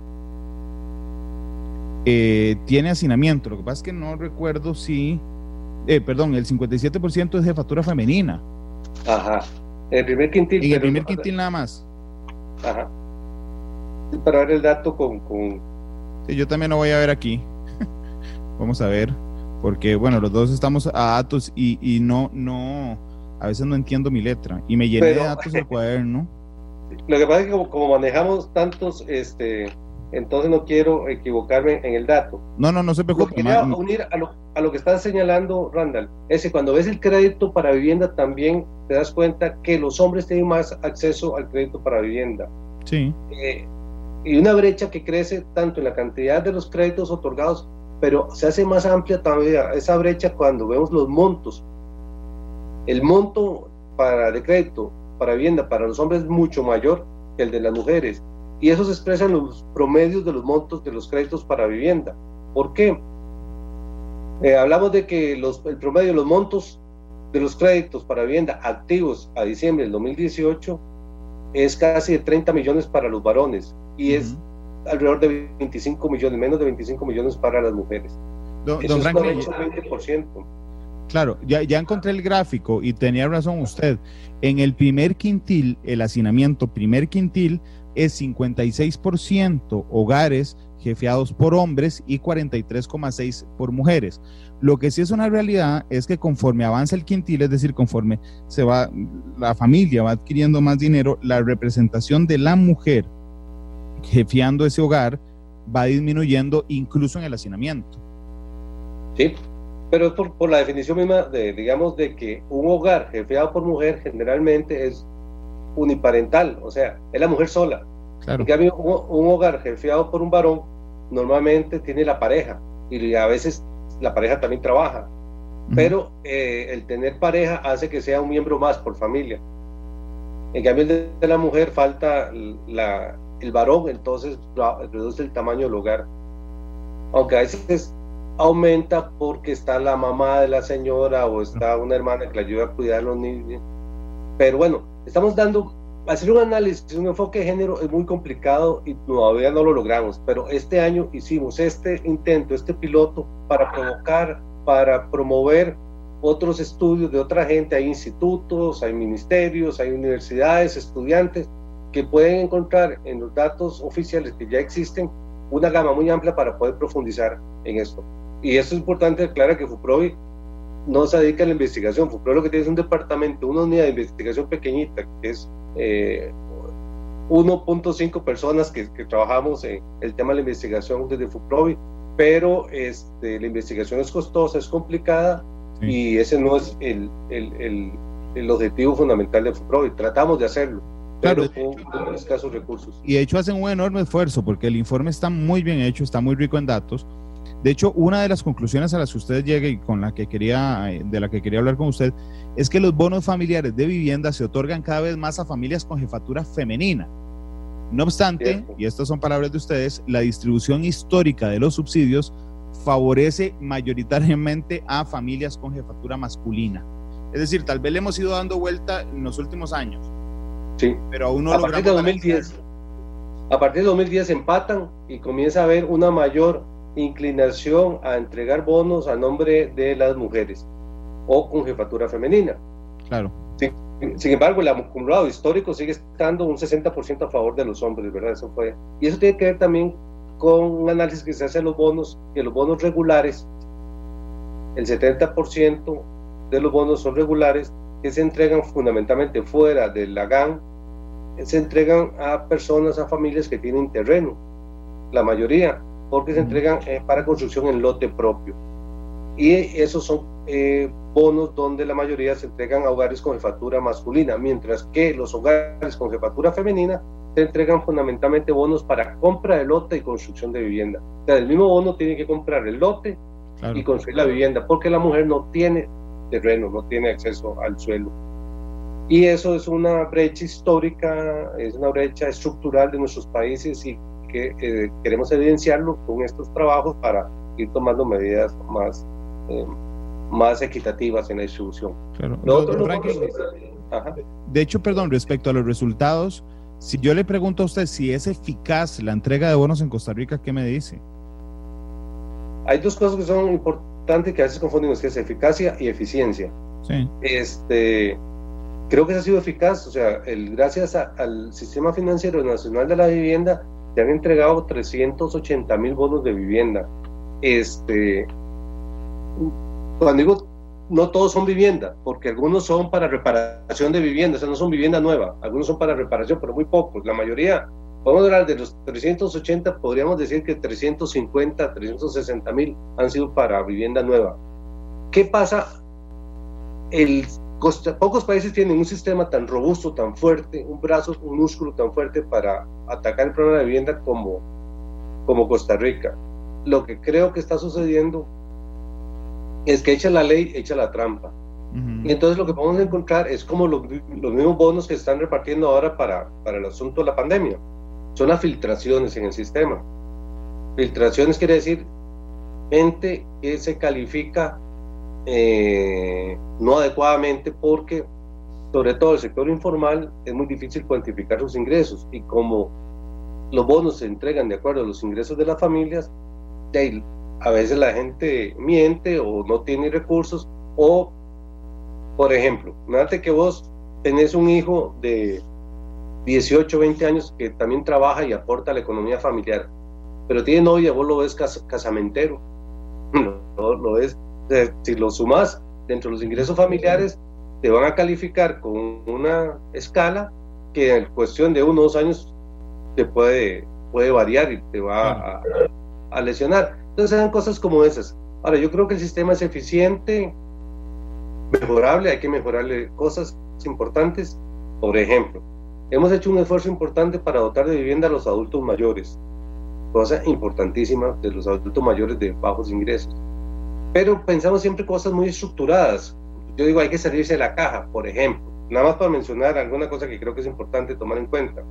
eh, tiene hacinamiento. Lo que pasa es que no recuerdo si, eh, perdón, el cincuenta y siete por ciento es jefatura femenina. Ajá. El primer quintil. En el primer quintil nada más. Ajá. Para ver el dato con... con... Sí, yo también lo voy a ver aquí. Vamos a ver, porque bueno, los dos estamos a datos y, y no, no, a veces no entiendo mi letra y me llené Pero, de datos el cuaderno. Lo que pasa es que como, como manejamos tantos, este, entonces no quiero equivocarme en el dato. No, no, no se preocupe. Lo que quería unir a lo, a lo que estás señalando, Randall, es que cuando ves el crédito para vivienda también te das cuenta que los hombres tienen más acceso al crédito para vivienda. Sí. Eh, y una brecha que crece tanto en la cantidad de los créditos otorgados, pero se hace más amplia todavía esa brecha cuando vemos los montos. El monto para de crédito para vivienda para los hombres es mucho mayor que el de las mujeres, y eso se expresa en los promedios de los montos de los créditos para vivienda. ¿Por qué? Eh, hablamos de que los, el promedio de los montos de los créditos para vivienda activos a diciembre del dos mil dieciocho es casi de treinta millones para los varones y es uh-huh. alrededor de veinticinco millones, menos de veinticinco millones para las mujeres. Don, Eso don es Franklin, por el veinte por ciento. Claro, ya, ya encontré el gráfico y tenía razón usted. En el primer quintil, el hacinamiento primer quintil es cincuenta y seis por ciento hogares jefeados por hombres y cuarenta y tres coma seis por ciento por mujeres. Lo que sí es una realidad es que conforme avanza el quintil, es decir, conforme se va, la familia va adquiriendo más dinero, la representación de la mujer jefeando ese hogar va disminuyendo incluso en el hacinamiento. Sí, pero es por, por la definición misma de, digamos, de que un hogar jefeado por mujer generalmente es uniparental, o sea, es la mujer sola. Claro. En cambio, un, un hogar jefeado por un varón normalmente tiene la pareja y a veces la pareja también trabaja, uh-huh. pero eh, el tener pareja hace que sea un miembro más por familia. En cambio, el de, de la mujer falta la, el varón, entonces reduce el tamaño del hogar, aunque a veces aumenta porque está la mamá de la señora o está una hermana que le ayuda a cuidar a los niños. Pero bueno, estamos dando, hacer un análisis, un enfoque de género es muy complicado y todavía no lo logramos, pero este año hicimos este intento, este piloto para provocar, para promover otros estudios de otra gente. Hay institutos, hay ministerios, hay universidades, estudiantes que pueden encontrar en los datos oficiales que ya existen una gama muy amplia para poder profundizar en esto. Y eso es importante aclarar que FUPROVI no se dedica a la investigación. FUPROVI lo que tiene es un departamento, una unidad de investigación pequeñita, que es eh, uno punto cinco personas que, que trabajamos en el tema de la investigación desde FUPROVI, pero este, la investigación es costosa, es complicada, sí. y ese no es el, el, el, el objetivo fundamental de FUPROVI. Tratamos de hacerlo, claro, pero con, con escasos recursos. Y de hecho hacen un enorme esfuerzo porque el informe está muy bien hecho, está muy rico en datos. De hecho, una de las conclusiones a las que usted llegue y con la que quería, de la que quería hablar con usted, es que los bonos familiares de vivienda se otorgan cada vez más a familias con jefatura femenina. No obstante, Cierto. y estas son palabras de ustedes, la distribución histórica de los subsidios favorece mayoritariamente a familias con jefatura masculina. Es decir, tal vez le hemos ido dando vuelta en los últimos años. Sí. Pero aún no a partir de dos mil diez, a partir de dos mil diez empatan y comienza a haber una mayor inclinación a entregar bonos a nombre de las mujeres o con jefatura femenina. Claro. Sin, sin embargo, el acumulado histórico sigue estando un sesenta por ciento a favor de los hombres, ¿verdad? Eso fue. Y eso tiene que ver también con un análisis que se hace de los bonos, que los bonos regulares, el setenta por ciento de los bonos son regulares, que se entregan fundamentalmente fuera de la G A N, se entregan a personas, a familias que tienen terreno, la mayoría, porque se entregan eh, para construcción en lote propio. Y esos son eh, bonos donde la mayoría se entregan a hogares con jefatura masculina, mientras que los hogares con jefatura femenina se entregan fundamentalmente bonos para compra de lote y construcción de vivienda. O sea, el mismo bono tiene que comprar el lote, claro, y construir la vivienda, porque la mujer no tiene terreno, no tiene acceso al suelo. Y eso es una brecha histórica, es una brecha estructural de nuestros países y que eh, queremos evidenciarlo con estos trabajos para ir tomando medidas más, eh, más equitativas en la distribución. Claro. Lo otro, Don lo Franklin, Ajá. De hecho, perdón, respecto a los resultados, si yo le pregunto a usted si es eficaz la entrega de bonos en Costa Rica, ¿qué me dice? Hay dos cosas que son importantes que a veces confundimos, que es eficacia y eficiencia. Sí. Este, creo que se ha sido eficaz, o sea, el, gracias a, al Sistema Financiero Nacional de la Vivienda, se han entregado trescientos ochenta mil bonos de vivienda. Este, cuando digo, no todos son vivienda, porque algunos son para reparación de vivienda, o sea, no son vivienda nueva, algunos son para reparación, pero muy pocos, la mayoría. Podemos hablar de los trescientos ochenta, podríamos decir que trescientos cincuenta, trescientos sesenta mil han sido para vivienda nueva. ¿Qué pasa? El Costa, pocos países tienen un sistema tan robusto, tan fuerte, un brazo, un músculo tan fuerte para atacar el problema de vivienda como, como Costa Rica. Lo que creo que está sucediendo es que echa la ley, echa la trampa. Uh-huh. Y entonces lo que podemos encontrar es como los, los mismos bonos que están repartiendo ahora para, para el asunto de la pandemia. Son las filtraciones en el sistema. Filtraciones quiere decir gente que se califica Eh, no adecuadamente, porque sobre todo el sector informal es muy difícil cuantificar sus ingresos, y como los bonos se entregan de acuerdo a los ingresos de las familias, de a veces la gente miente o no tiene recursos, o por ejemplo, imagínate que vos tenés un hijo de dieciocho, veinte años que también trabaja y aporta a la economía familiar, pero tiene novia, vos lo ves cas- casamentero, lo, lo ves. Si lo sumas dentro de los ingresos familiares, te van a calificar con una escala que en cuestión de uno o dos años te puede, puede variar y te va a, a lesionar. Entonces eran cosas como esas. Ahora, yo creo que el sistema es eficiente, mejorable, hay que mejorarle cosas importantes. Por ejemplo, hemos hecho un esfuerzo importante para dotar de vivienda a los adultos mayores, cosa importantísima de los adultos mayores de bajos ingresos. Pero pensamos siempre cosas muy estructuradas. Yo digo, hay que salirse de la caja, por ejemplo. Nada más para mencionar alguna cosa que creo que es importante tomar en cuenta.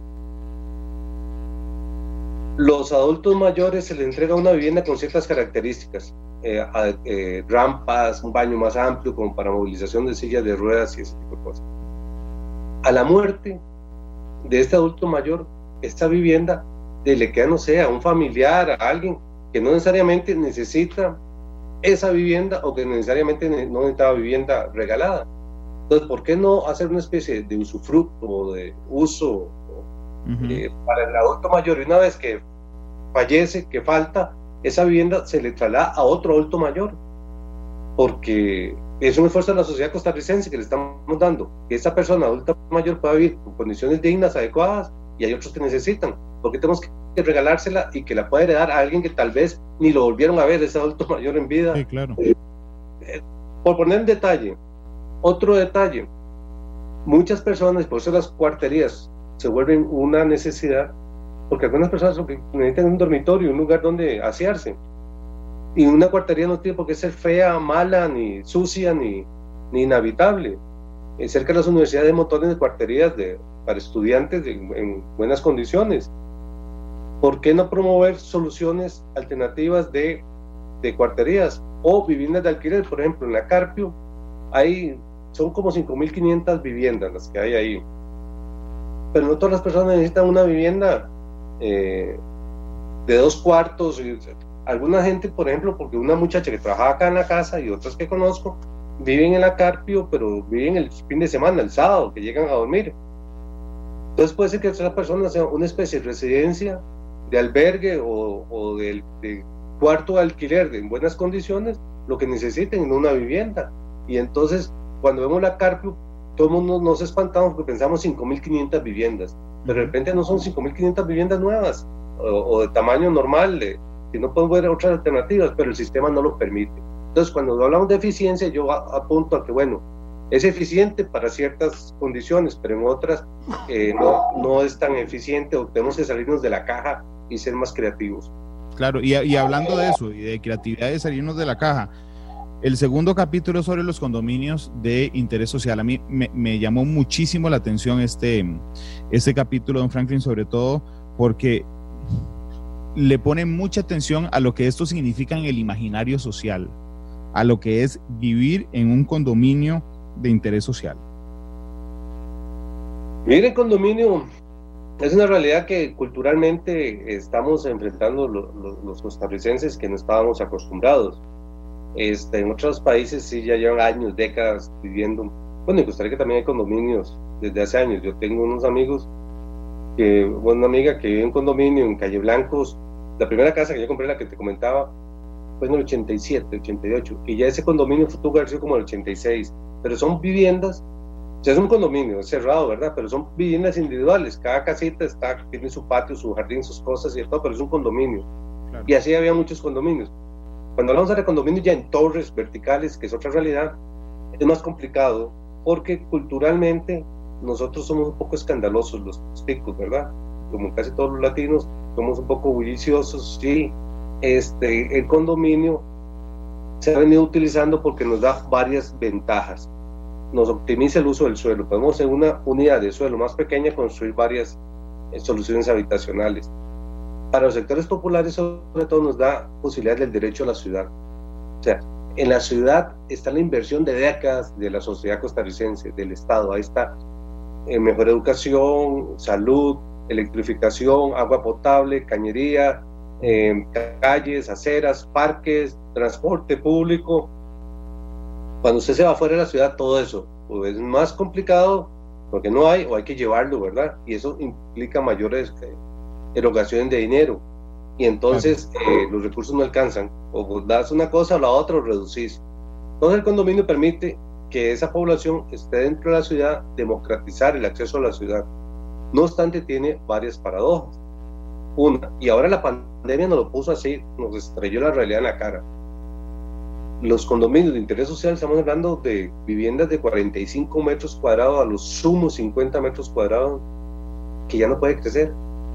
Los adultos mayores se les entrega una vivienda con ciertas características. Eh, eh, rampas, un baño más amplio, como para movilización de sillas de ruedas y ese tipo de cosas. A la muerte de este adulto mayor, esta vivienda le queda, no sé, a un familiar, a alguien que no necesariamente necesita esa vivienda o que necesariamente no necesitaba vivienda regalada. Entonces, ¿por qué no hacer una especie de usufructo o de uso uh-huh. eh, para el adulto mayor? Y una vez que fallece, que falta, esa vivienda se le traslada a otro adulto mayor, porque es un esfuerzo de la sociedad costarricense que le estamos dando, que esa persona adulta mayor pueda vivir con condiciones dignas, adecuadas, y hay otros que necesitan. ¿Por qué tenemos que regalársela y que la pueda heredar a alguien que tal vez ni lo volvieron a ver, ese adulto mayor en vida? Sí, claro. Eh, eh, por poner un detalle, otro detalle, muchas personas, por eso las cuarterías se vuelven una necesidad, porque algunas personas lo que necesitan es un dormitorio, un lugar donde asearse, y una cuartería no tiene por qué ser fea, mala, ni sucia, ni, ni inhabitable. Eh, cerca de las universidades hay montones de cuarterías de, para estudiantes de, en buenas condiciones. ¿Por qué no promover soluciones alternativas de, de cuarterías o viviendas de alquiler? Por ejemplo, en la Carpio hay, son como cinco mil quinientas viviendas las que hay ahí, pero no todas las personas necesitan una vivienda eh, de dos cuartos. Alguna gente, por ejemplo, porque una muchacha que trabaja acá en la casa y otras que conozco viven en la Carpio, pero viven el fin de semana, el sábado, que llegan a dormir. Entonces puede ser que esa persona sea una especie de residencia de albergue o, o de, de cuarto de alquiler de, en buenas condiciones, lo que necesiten en una vivienda. Y entonces, cuando vemos la Carpio, todo el mundo nos espantamos porque pensamos cinco mil quinientas viviendas, pero de repente no son cinco mil quinientas viviendas nuevas o, o de tamaño normal, de, si no podemos ver otras alternativas, pero el sistema no lo permite. Entonces, cuando hablamos de eficiencia, yo apunto a que, bueno, es eficiente para ciertas condiciones, pero en otras eh, no, no es tan eficiente, o tenemos que salirnos de la caja y ser más creativos. Claro, y, y hablando de eso, y de creatividad de salirnos de la caja, el segundo capítulo sobre los condominios de interés social. A mí me, me llamó muchísimo la atención este, este capítulo, don Franklin, sobre todo porque le pone mucha atención a lo que esto significa en el imaginario social, a lo que es vivir en un condominio de interés social. Vivir en condominio es una realidad que culturalmente estamos enfrentando lo, lo, los costarricenses, que no estábamos acostumbrados. Este, en otros países sí ya llevan años, décadas viviendo. Bueno, en Costa Rica también hay condominios desde hace años. Yo tengo unos amigos, que, bueno, una amiga que vive en condominio en Calle Blancos. La primera casa que yo compré, la que te comentaba, fue en el ochenta y siete, ochenta y ocho, y ya ese condominio tuvo que haber sido como el ochenta y seis, pero son viviendas, o sea, es un condominio, es cerrado, ¿verdad? Pero son viviendas individuales, cada casita está, tiene su patio, su jardín, sus cosas y todo, pero es un condominio. Claro. Y así había muchos condominios. Cuando hablamos de condominios ya en torres verticales, que es otra realidad, es más complicado, porque culturalmente nosotros somos un poco escandalosos los ticos, ¿verdad? Como casi todos los latinos, somos un poco bulliciosos, sí. Este, el condominio se ha venido utilizando porque nos da varias ventajas. Nos optimiza el uso del suelo. Podemos en una unidad de suelo más pequeña construir varias eh, soluciones habitacionales. Para los sectores populares, sobre todo, nos da posibilidad del derecho a la ciudad. O sea, en la ciudad está la inversión de décadas de la sociedad costarricense, del Estado. Ahí está eh, mejor educación, salud, electrificación, agua potable, cañería, eh, calles, aceras, parques, transporte público. Cuando usted se va fuera de la ciudad, todo eso pues, es más complicado porque no hay, o hay que llevarlo, ¿verdad? Y eso implica mayores eh, erogaciones de dinero, y entonces eh, los recursos no alcanzan, o das una cosa o la otra o reducís. Entonces el condominio permite que esa población esté dentro de la ciudad, democratizar el acceso a la ciudad. No obstante, tiene varias paradojas. Una, y ahora la pandemia nos lo puso así, nos estrelló la realidad en la cara. Los condominios de interés social, estamos hablando de viviendas de cuarenta y cinco metros cuadrados a los sumos cincuenta metros cuadrados, que ya no puede crecer.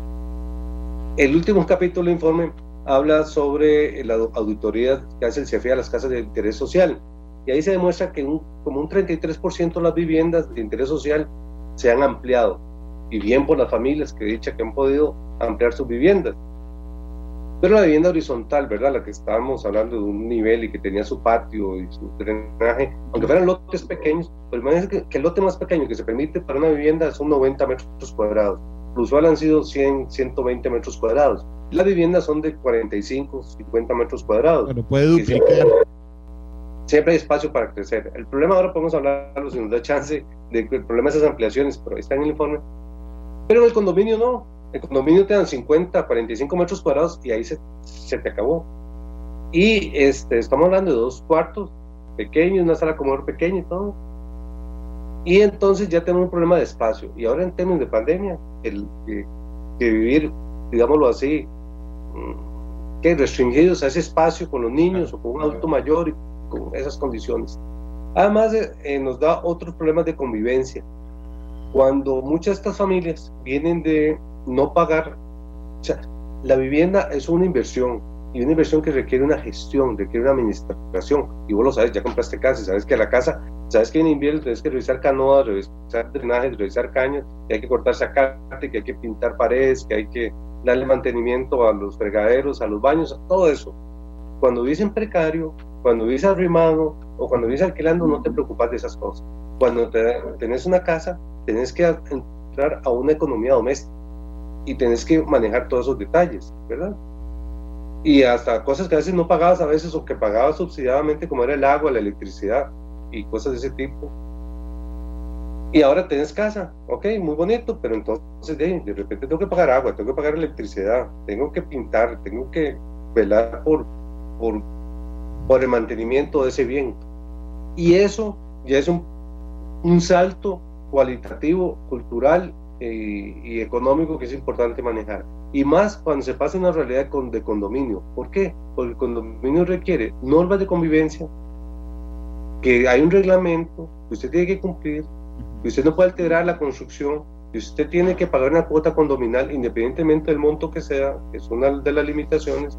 El último capítulo del informe habla sobre la auditoría que hace el C E F I a las casas de interés social, y ahí se demuestra que un, como un treinta y tres por ciento de las viviendas de interés social se han ampliado, y bien por las familias que dicha que han podido ampliar sus viviendas. Pero la vivienda horizontal, ¿verdad? La que estábamos hablando de un nivel y que tenía su patio y su drenaje, aunque fueran lotes pequeños, pues imagínense que, que el lote más pequeño que se permite para una vivienda son noventa metros cuadrados. Lo usual han sido cien, ciento veinte metros cuadrados. Las viviendas son de cuarenta y cinco, cincuenta metros cuadrados. Pero puede duplicar. Siempre, siempre hay espacio para crecer. El problema, ahora podemos hablarlo si nos da chance, de que el problema es esas ampliaciones, pero ahí está en el informe. Pero en el condominio no. El condominio te dan cincuenta, cuarenta y cinco metros cuadrados y ahí se, se te acabó. Y este, estamos hablando de dos cuartos pequeños, una sala comedor pequeña y todo. Y entonces ya tenemos un problema de espacio. Y ahora en términos de pandemia, el que, que vivir, digámoslo así, que restringidos a ese espacio con los niños o con un adulto mayor y con esas condiciones. Además eh, nos da otros problemas de convivencia. Cuando muchas de estas familias vienen de no pagar, o sea, la vivienda es una inversión, y una inversión que requiere una gestión, requiere una administración, y vos lo sabes, ya compraste casa, sabes que la casa, sabes que en invierno tienes que revisar canoas, revisar drenajes, revisar caños, que hay que cortar zacate, que hay que pintar paredes, que hay que darle mantenimiento a los fregaderos, a los baños, a todo eso. Cuando vives en precario, cuando vives arrimado, o cuando vives alquilando, no te preocupas de esas cosas. Cuando te, tenés una casa, tenés que entrar a una economía doméstica, y tenés que manejar todos esos detalles, ¿verdad? Y hasta cosas que a veces no pagabas a veces, o que pagabas subsidiadamente, como era el agua, la electricidad y cosas de ese tipo. Y ahora tenés casa, ok, muy bonito, pero entonces de, de repente tengo que pagar agua, tengo que pagar electricidad, tengo que pintar, tengo que velar por, por, por el mantenimiento de ese bien. Y eso ya es un, un salto cualitativo, cultural eh, y económico que es importante manejar. Y más cuando se pasa una realidad con, de condominio. ¿Por qué? Porque el condominio requiere normas de convivencia, que hay un reglamento que usted tiene que cumplir, que usted no puede alterar la construcción, que usted tiene que pagar una cuota condominal independientemente del monto que sea, que es una de las limitaciones,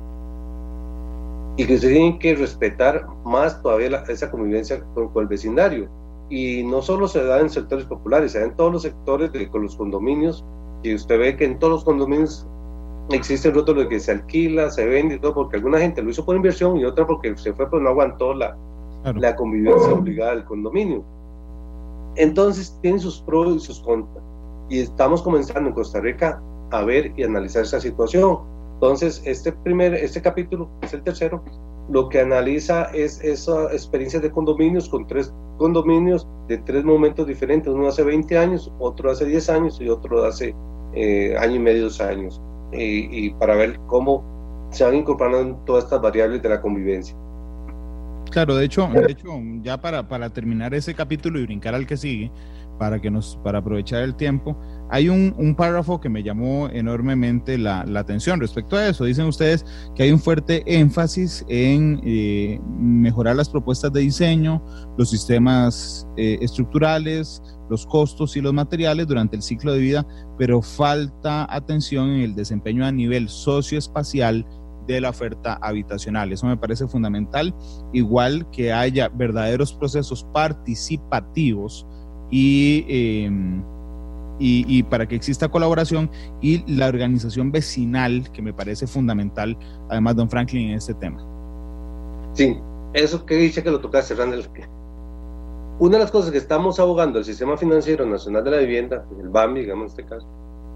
y que usted tiene que respetar más todavía la, esa convivencia con, con el vecindario. Y no solo se da en sectores populares, se da en todos los sectores de, con los condominios, y usted ve que en todos los condominios existe el rótulo de que se alquila, se vende y todo, porque alguna gente lo hizo por inversión y otra porque se fue, pero no aguantó la, claro. la convivencia obligada del condominio. Entonces tiene sus pros y sus contras, y estamos comenzando en Costa Rica a ver y analizar esa situación. Entonces este primer, este capítulo, que es el tercero, lo que analiza es esas experiencias de condominios con tres condominios de tres momentos diferentes, uno hace veinte años, otro hace diez años y otro hace eh, año y medio, dos años, y, y para ver cómo se van incorporando todas estas variables de la convivencia. Claro, de hecho, de hecho ya para, para terminar ese capítulo y brincar al que sigue, para que nos para aprovechar el tiempo, hay un, un párrafo que me llamó enormemente la, la atención respecto a eso. Dicen ustedes que hay un fuerte énfasis en eh, mejorar las propuestas de diseño, los sistemas eh, estructurales, los costos y los materiales durante el ciclo de vida, pero falta atención en el desempeño a nivel socioespacial de la oferta habitacional. Eso me parece fundamental, igual que haya verdaderos procesos participativos y, eh, y, y para que exista colaboración y la organización vecinal, que me parece fundamental, además, don Franklin, en este tema. Sí, eso que dice que lo tocaste, Randall. Una de las cosas que estamos abogando el Sistema Financiero Nacional de la Vivienda, el B A M, digamos en este caso,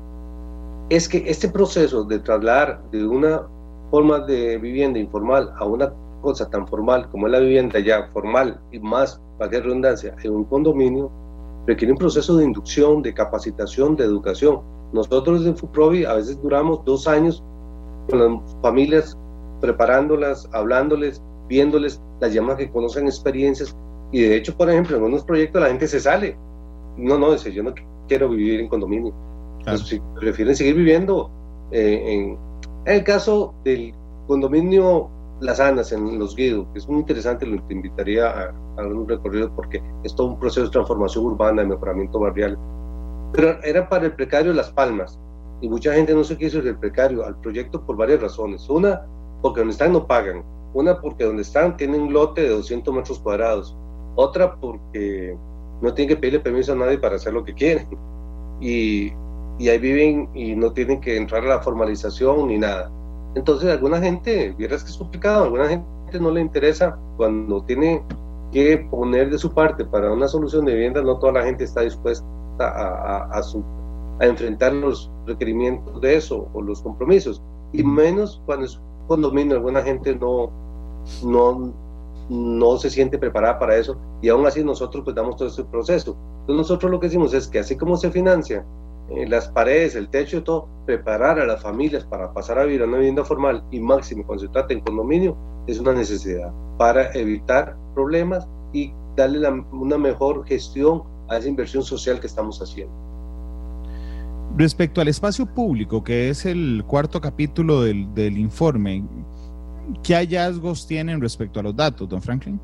es que este proceso de trasladar de una forma de vivienda informal a una cosa tan formal como es la vivienda ya formal y más, para que redundancia, en un condominio, requiere un proceso de inducción, de capacitación, de educación. Nosotros en FUPROVI a veces duramos dos años con las familias, preparándolas, hablándoles, viéndoles, las llamas que conocen experiencias, y de hecho, por ejemplo, en unos proyectos la gente se sale. No, no, dice, yo no quiero vivir en condominio. Claro. Entonces, si prefieren seguir viviendo eh, en... En el caso del condominio Las Anas en Los Guido, que es muy interesante, lo te invitaría a, a un recorrido porque es todo un proceso de transformación urbana, de mejoramiento barrial. Pero era para el precario Las Palmas, y mucha gente no se quiso ir del precario al proyecto por varias razones. Una, porque donde están no pagan. Una, porque donde están tienen un lote de doscientos metros cuadrados. Otra, porque no tienen que pedirle permiso a nadie para hacer lo que quieren. Y... y ahí viven y no tienen que entrar a la formalización ni nada. Entonces alguna gente, vieras que es complicado, alguna gente no le interesa cuando tiene que poner de su parte para una solución de vivienda, no toda la gente está dispuesta a, a, a, su, a enfrentar los requerimientos de eso o los compromisos, y menos cuando es un condominio, alguna gente no, no, no se siente preparada para eso, y aún así nosotros pues damos todo ese proceso. Entonces nosotros lo que decimos es que así como se financia Eh, las paredes, el techo y todo, preparar a las familias para pasar a vivir a una vivienda formal, y máximo cuando se trata en condominio, es una necesidad para evitar problemas y darle la, una mejor gestión a esa inversión social que estamos haciendo. Respecto al espacio público, que es el cuarto capítulo del, del informe, ¿qué hallazgos tienen respecto a los datos, don Franklin?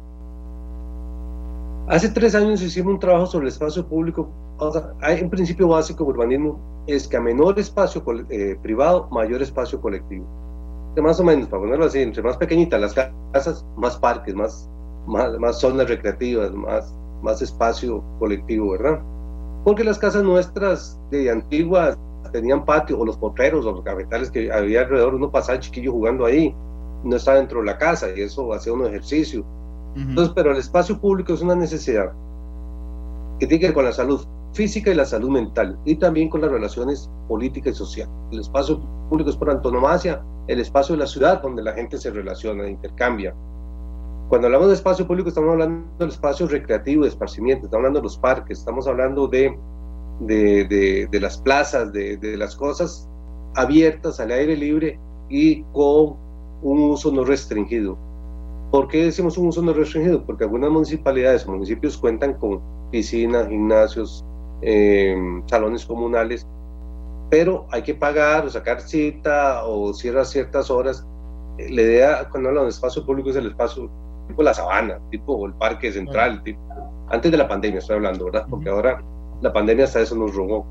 Hace tres años hicimos un trabajo sobre el espacio público. O sea, hay un principio básico de urbanismo, es que a menor espacio eh, privado, mayor espacio colectivo. Que más o menos, para ponerlo así, entre más pequeñitas las casas, más parques, más, más, más zonas recreativas, más, más espacio colectivo, ¿verdad? Porque las casas nuestras de antiguas tenían patio, o los potreros, o los cafetales que había alrededor, uno pasaba chiquillo jugando ahí, no estaba dentro de la casa, y eso hacía un ejercicio. Uh-huh. Entonces, pero el espacio público es una necesidad que tiene que ver con la salud física y la salud mental, y también con las relaciones políticas y sociales. El espacio público es por antonomasia el espacio de la ciudad donde la gente se relaciona, intercambia. Cuando hablamos de espacio público estamos hablando del espacio recreativo, de esparcimiento, estamos hablando de los parques, estamos hablando de, de, de, de las plazas, de, de las cosas abiertas al aire libre y con un uso no restringido. ¿Por qué decimos un uso no restringido? Porque algunas municipalidades o municipios cuentan con piscinas, gimnasios, eh, salones comunales, pero hay que pagar o sacar cita o cierra ciertas horas. La idea cuando hablamos de espacio público es el espacio tipo la sabana, tipo el parque central, tipo, antes de la pandemia estoy hablando, ¿verdad? Porque ahora la pandemia hasta eso nos robó.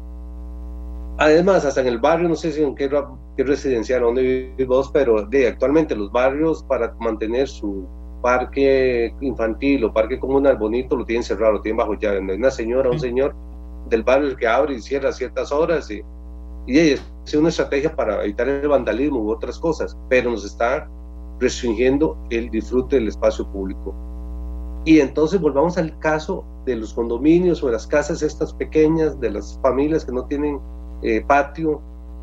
Además, hasta en el barrio, no sé si en qué, qué residencial, donde vivís vos, pero de, actualmente los barrios para mantener su parque infantil o parque comunal bonito lo tienen cerrado, lo tienen bajo llave. Hay una señora, un señor del barrio que abre y cierra a ciertas horas y, y es una estrategia para evitar el vandalismo u otras cosas, pero nos está restringiendo el disfrute del espacio público. Y entonces volvamos al caso de los condominios o de las casas estas pequeñas, de las familias que no tienen eh, patio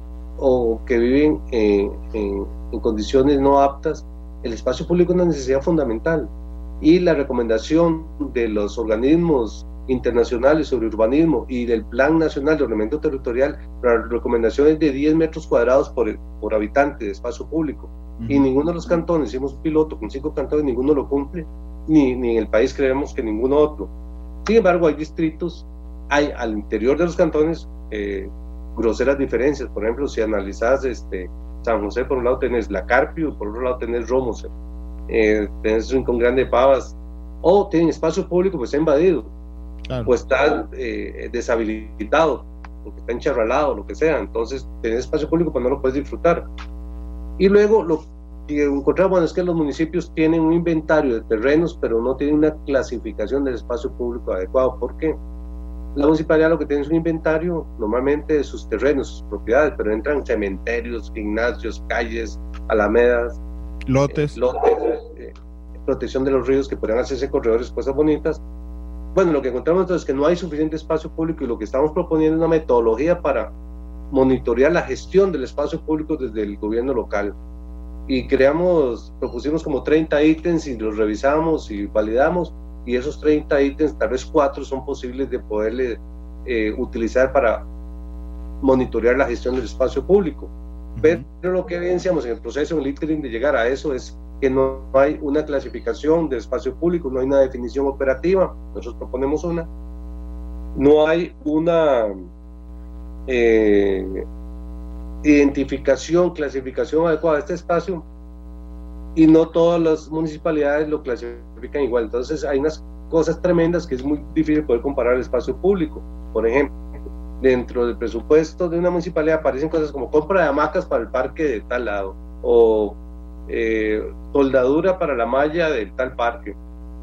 o que viven eh, en, en condiciones no aptas. El espacio público es una necesidad fundamental y la recomendación de los organismos internacionales sobre urbanismo y del Plan Nacional de Ordenamiento Territorial, la recomendación es de diez metros cuadrados por, por habitante de espacio público. Uh-huh. Y ninguno de los cantones, hicimos un piloto con cinco cantones, ninguno lo cumple, ni, ni en el país creemos que ninguno otro. Sin embargo, hay distritos, hay al interior de los cantones eh, groseras diferencias. Por ejemplo, si analizás este, San José, por un lado tenés La Carpio, por otro lado tenés Romos, eh, tenés Rincón Grande de Pavas, o tienen espacio público, pues está invadido, claro, o está eh, deshabilitado, porque está encharralado, lo que sea. Entonces, tenés espacio público, pues no lo puedes disfrutar. Y luego, lo que encontramos es que los municipios tienen un inventario de terrenos, pero no tienen una clasificación del espacio público adecuado. ¿Por qué? La municipalidad lo que tiene es un inventario normalmente de sus terrenos, sus propiedades, pero entran cementerios, gimnasios, calles, alamedas, lotes, eh, lotes eh, protección de los ríos que podrían hacerse corredores, cosas bonitas. Bueno, lo que encontramos entonces es que no hay suficiente espacio público y lo que estamos proponiendo es una metodología para monitorear la gestión del espacio público desde el gobierno local. Y creamos, propusimos como treinta ítems y los revisamos y validamos, y esos treinta ítems, tal vez cuatro son posibles de poderle eh, utilizar para monitorear la gestión del espacio público. Uh-huh. Pero lo que evidenciamos en el proceso, en el ítem de llegar a eso, es que no hay una clasificación del espacio público, no hay una definición operativa, nosotros proponemos una, no hay una eh, identificación, clasificación adecuada de este espacio, y no todas las municipalidades lo clasifican igual. Entonces hay unas cosas tremendas que es muy difícil poder comparar el espacio público. Por ejemplo, dentro del presupuesto de una municipalidad aparecen cosas como compra de hamacas para el parque de tal lado, o eh, soldadura para la malla de tal parque,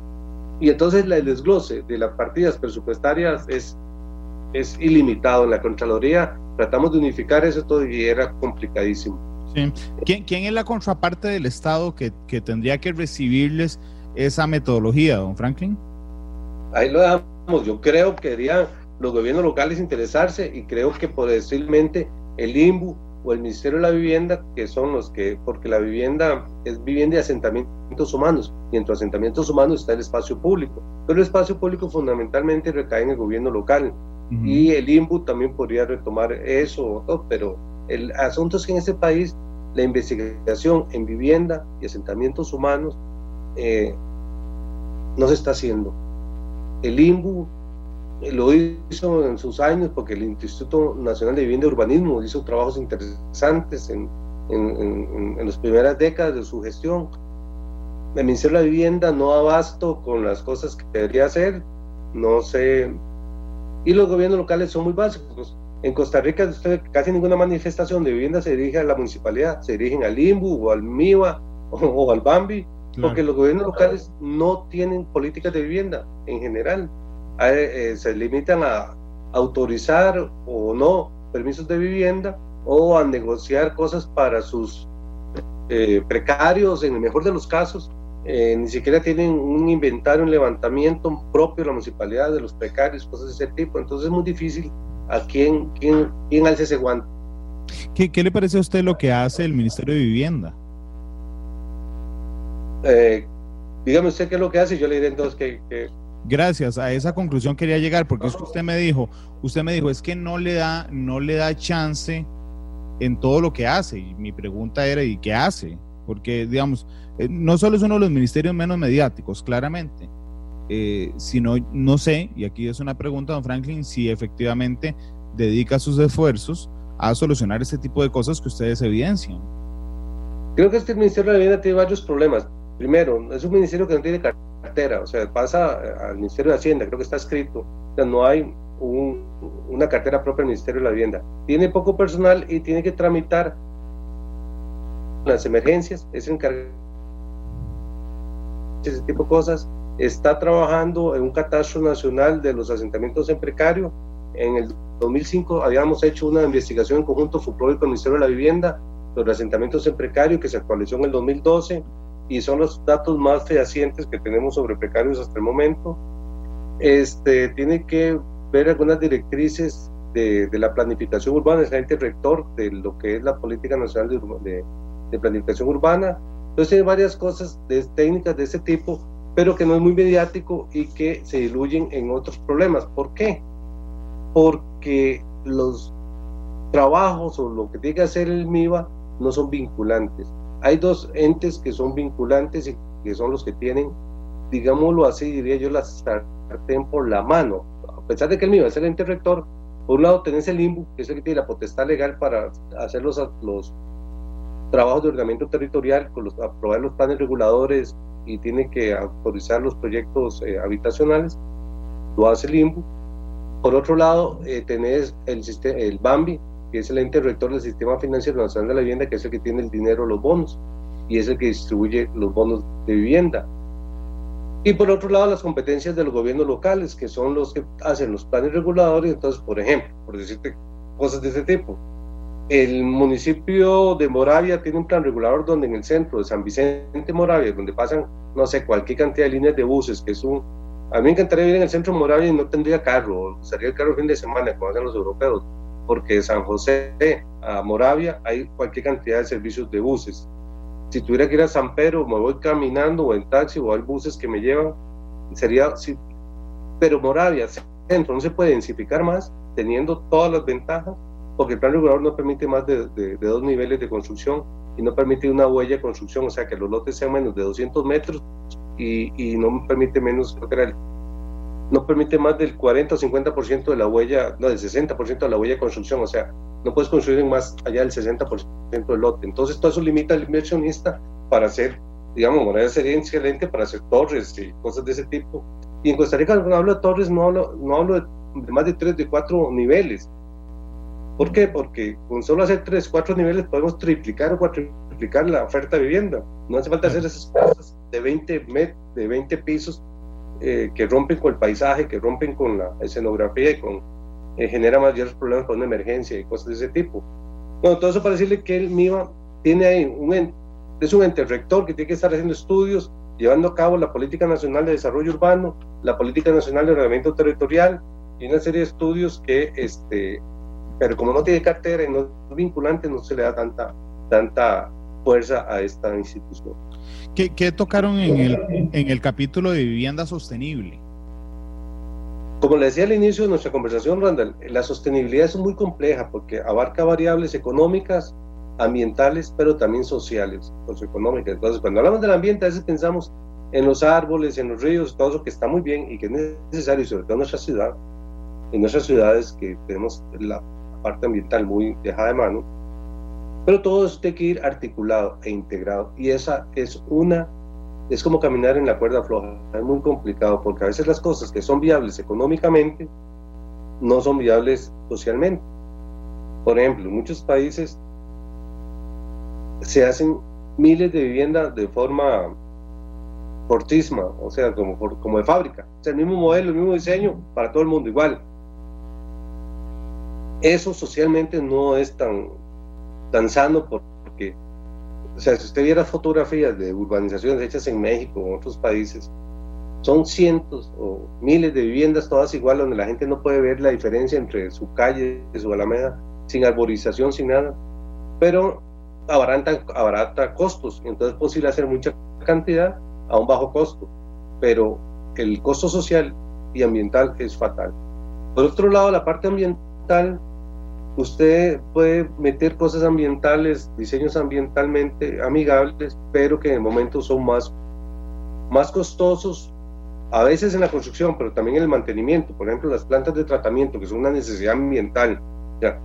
y entonces el desglose de las partidas presupuestarias es, es ilimitado. En la Contraloría tratamos de unificar eso todo y era complicadísimo. Sí. ¿Quién, ¿Quién es la contraparte del Estado que, que tendría que recibirles esa metodología, don Franklin? Ahí lo dejamos. Yo creo que deberían los gobiernos locales interesarse, y creo que posiblemente el I N B U o el Ministerio de la Vivienda, que son los que, porque la vivienda es vivienda y asentamientos humanos, y entre asentamientos humanos está el espacio público, pero el espacio público fundamentalmente recae en el gobierno local. Uh-huh. Y el I N B U también podría retomar eso, ¿no? Pero el asunto es que en este país la investigación en vivienda y asentamientos humanos eh, no se está haciendo. El I N B U lo hizo en sus años porque el Instituto Nacional de Vivienda y Urbanismo hizo trabajos interesantes en, en, en, en las primeras décadas de su gestión. El Ministerio de la Vivienda no abasto con las cosas que debería hacer, no sé, y los gobiernos locales son muy básicos. En Costa Rica usted, casi ninguna manifestación de vivienda se dirige a la municipalidad, se dirigen al I N B U o al M I B A o, o al BAMBI, claro, porque los gobiernos locales no tienen políticas de vivienda en general. Eh, eh, se limitan a autorizar o no permisos de vivienda o a negociar cosas para sus eh, precarios, en el mejor de los casos. Eh, ni siquiera tienen un inventario, un levantamiento propio de la municipalidad de los precarios, cosas de ese tipo. Entonces es muy difícil a quién, quién, quién alce ese guante. ¿Qué, ¿Qué le parece a usted lo que hace el Ministerio de Vivienda? Eh, dígame usted qué es lo que hace y yo le diré entonces que... que... Gracias, a esa conclusión quería llegar, porque es que usted me dijo, usted me dijo, es que no le da, no le da chance en todo lo que hace, y mi pregunta era, ¿y qué hace? Porque, digamos, eh, no solo es uno de los ministerios menos mediáticos, claramente, eh, sino, no sé, y aquí es una pregunta, don Franklin, si efectivamente dedica sus esfuerzos a solucionar este tipo de cosas que ustedes evidencian. Creo que este Ministerio de la Vivienda tiene varios problemas. Primero, es un ministerio que no tiene cartera, o sea, pasa al Ministerio de Hacienda, creo que está escrito, o sea, no hay un, una cartera propia del Ministerio de la Vivienda. Tiene poco personal y tiene que tramitar las emergencias, es encargado de ese tipo de cosas. Está trabajando en un catastro nacional de los asentamientos en precario. En el dos mil cinco habíamos hecho una investigación en conjunto FUPROVI con el Ministerio de la Vivienda sobre asentamientos en precario, que se actualizó en el dos mil doce, y son los datos más fehacientes que tenemos sobre precarios hasta el momento. Este, tiene que ver algunas directrices de, de la planificación urbana, es el ente rector de lo que es la Política Nacional de, de, de Planificación Urbana. Entonces tiene varias cosas de, técnicas de este tipo, pero que no es muy mediático y que se diluyen en otros problemas. ¿Por qué? Porque los trabajos o lo que tiene que hacer el MIVA no son vinculantes. Hay dos entes que son vinculantes y que son los que tienen, digámoslo así, diría yo, la sartén por la mano. A pesar de que el MIVA es el ente rector, por un lado tenés el INBU, que es el que tiene la potestad legal para hacer los, los trabajos de ordenamiento territorial, con los, aprobar los planes reguladores y tiene que autorizar los proyectos eh, habitacionales, lo hace el INBU. Por otro lado, eh, tenés el, sistema, el BAMBI, que es el ente rector del Sistema Financiero Nacional de la Vivienda, que es el que tiene el dinero, los bonos, y es el que distribuye los bonos de vivienda. Y por otro lado, las competencias de los gobiernos locales, que son los que hacen los planes reguladores. Entonces, por ejemplo, por decirte cosas de ese tipo, el municipio de Moravia tiene un plan regulador donde en el centro de San Vicente, Moravia, donde pasan, no sé, cualquier cantidad de líneas de buses, que es un... A mí me encantaría vivir en el centro de Moravia y no tendría carro, usaría el carro el fin de semana, como hacen los europeos, porque de San José a Moravia hay cualquier cantidad de servicios de buses. Si tuviera que ir a San Pedro, me voy caminando o en taxi, o hay buses que me llevan, sería... Sí, pero Moravia, centro, no se puede densificar más, teniendo todas las ventajas, porque el plan regulador no permite más de, de, de dos niveles de construcción y no permite una huella de construcción, o sea, que los lotes sean menos de doscientos metros y, y no permite menos, creo que era el, no permite más del cuarenta o cincuenta por ciento de la huella, no, del sesenta por ciento de la huella de construcción, o sea, no puedes construir en más allá del sesenta por ciento del lote. Entonces todo eso limita al inversionista para hacer, digamos, Moravia sería excelente para hacer torres y cosas de ese tipo. Y en Costa Rica, cuando hablo de torres, no hablo, no hablo de, de más de tres, de cuatro niveles. ¿Por qué? Porque con solo hacer tres, cuatro niveles podemos triplicar o cuatriplicar la oferta de vivienda. No hace falta hacer esas casas de veinte, met, de veinte pisos eh, que rompen con el paisaje, que rompen con la escenografía y con, eh, genera mayores problemas con una emergencia y cosas de ese tipo. Bueno, todo eso para decirle que el MIVA tiene ahí un ente, es un ente rector que tiene que estar haciendo estudios, llevando a cabo la Política Nacional de Desarrollo Urbano, la Política Nacional de Ordenamiento Territorial y una serie de estudios que este pero como no tiene cartera y no es vinculante, no se le da tanta, tanta fuerza a esta institución. ¿Qué, qué tocaron en el, en el capítulo de vivienda sostenible? Como le decía al inicio de nuestra conversación, Randall, la sostenibilidad es muy compleja porque abarca variables económicas, ambientales, pero también sociales, socioeconómicas. Entonces, cuando hablamos del ambiente, a veces pensamos en los árboles, en los ríos, todo eso que está muy bien y que es necesario, sobre todo en nuestra ciudad, en nuestras ciudades que tenemos la parte ambiental muy dejada de mano, pero todo esto tiene que ir articulado e integrado, y esa es una, es como caminar en la cuerda floja, es muy complicado, porque a veces las cosas que son viables económicamente, no son viables socialmente. Por ejemplo, en muchos países se hacen miles de viviendas de forma fortísima, o sea, como, como de fábrica, o sea, el mismo modelo, el mismo diseño, para todo el mundo igual. Eso socialmente no es tan, tan sano porque, o sea, si usted viera fotografías de urbanizaciones hechas en México o en otros países, son cientos o miles de viviendas todas igual, donde la gente no puede ver la diferencia entre su calle y su alameda, sin arborización, sin nada, pero abarata, abarata costos, entonces es posible hacer mucha cantidad a un bajo costo, pero el costo social y ambiental es fatal. Por otro lado, la parte ambiental, usted puede meter cosas ambientales, diseños ambientalmente amigables, pero que en el momento son más, más costosos, a veces en la construcción, pero también en el mantenimiento. Por ejemplo, las plantas de tratamiento, que son una necesidad ambiental. Ya.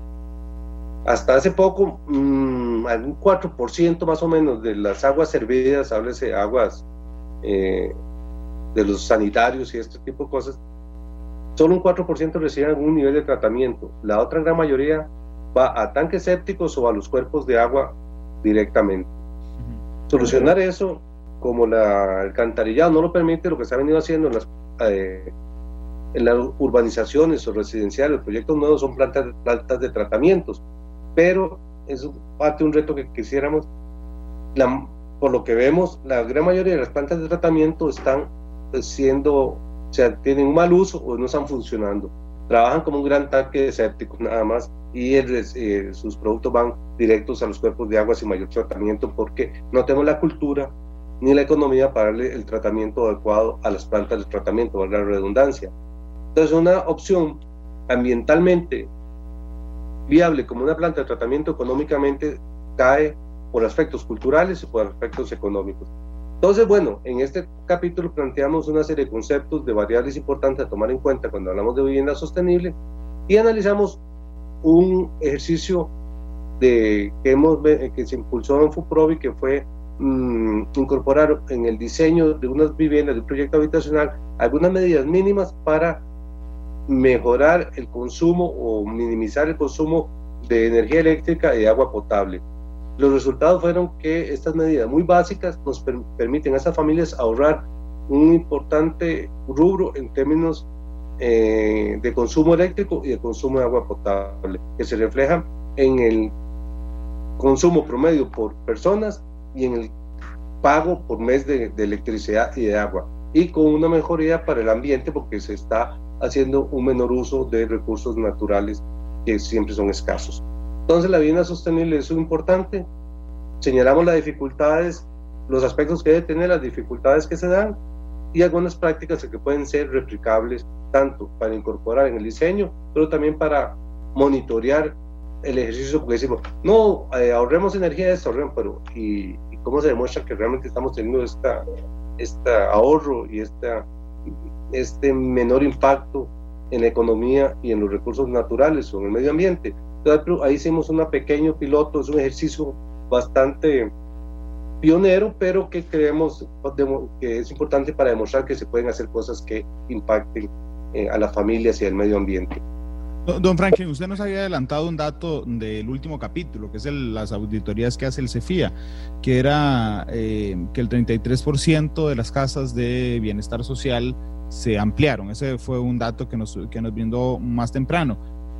Hasta hace poco, mmm, algún cuatro por ciento más o menos de las aguas servidas, háblese de aguas eh, de los sanitarios y este tipo de cosas, solo un cuatro por ciento reciben algún nivel de tratamiento. La otra gran mayoría va a tanques sépticos o a los cuerpos de agua directamente. Uh-huh. Solucionar eso, como la alcantarillado no lo permite, lo que se ha venido haciendo en las, eh, en las urbanizaciones o residenciales, los proyectos nuevos son plantas, plantas de tratamientos, pero es parte de un reto que quisiéramos. La, por lo que vemos, la gran mayoría de las plantas de tratamiento están siendo, o sea, tienen un mal uso o no están funcionando. Trabajan como un gran tanque de sépticos nada más, y el, eh, sus productos van directos a los cuerpos de agua sin mayor tratamiento, porque no tenemos la cultura ni la economía para darle el tratamiento adecuado a las plantas de tratamiento, valga la redundancia. Entonces, una opción ambientalmente viable como una planta de tratamiento económicamente cae por aspectos culturales y por aspectos económicos. Entonces, bueno, en este capítulo planteamos una serie de conceptos de variables importantes a tomar en cuenta cuando hablamos de vivienda sostenible, y analizamos un ejercicio de, que, hemos, que se impulsó en FUPROVI, que fue mmm, incorporar en el diseño de unas viviendas, de un proyecto habitacional, algunas medidas mínimas para mejorar el consumo o minimizar el consumo de energía eléctrica y de agua potable. Los resultados fueron que estas medidas muy básicas nos per permiten a estas familias ahorrar un importante rubro en términos eh, de consumo eléctrico y de consumo de agua potable, que se refleja en el consumo promedio por personas y en el pago por mes de, de electricidad y de agua, y con una mejoría para el ambiente, porque se está haciendo un menor uso de recursos naturales que siempre son escasos. Entonces, la vivienda sostenible es muy importante. Señalamos las dificultades, los aspectos que debe tener, las dificultades que se dan, y algunas prácticas que pueden ser replicables, tanto para incorporar en el diseño, pero también para monitorear el ejercicio, porque decimos, no, eh, ahorremos energía de esto, ahorremos, pero ¿y, y cómo se demuestra que realmente estamos teniendo esta, este ahorro y esta, este menor impacto en la economía y en los recursos naturales o en el medio ambiente? Entonces, ahí hicimos un pequeño piloto, es un ejercicio bastante pionero, pero que creemos que es importante para demostrar que se pueden hacer cosas que impacten eh, a las familias y al medio ambiente. Don Franklin, usted nos había adelantado un dato del último capítulo, que es el, las auditorías que hace el CEFIA, que era eh, que el treinta y tres por ciento de las casas de bienestar social se ampliaron. Ese fue un dato que nos, que nos brindó más temprano.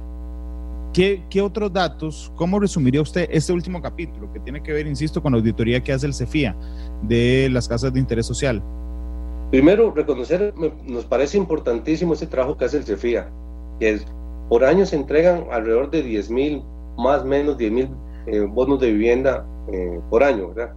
¿Qué, ¿Qué otros datos, cómo resumiría usted este último capítulo, que tiene que ver, insisto, con la auditoría que hace el CEFIA de las casas de interés social? Primero, reconocer, nos parece importantísimo ese trabajo que hace el CEFIA, que es, por año se entregan alrededor de diez mil, más o menos diez mil eh, bonos de vivienda eh, por año, ¿verdad?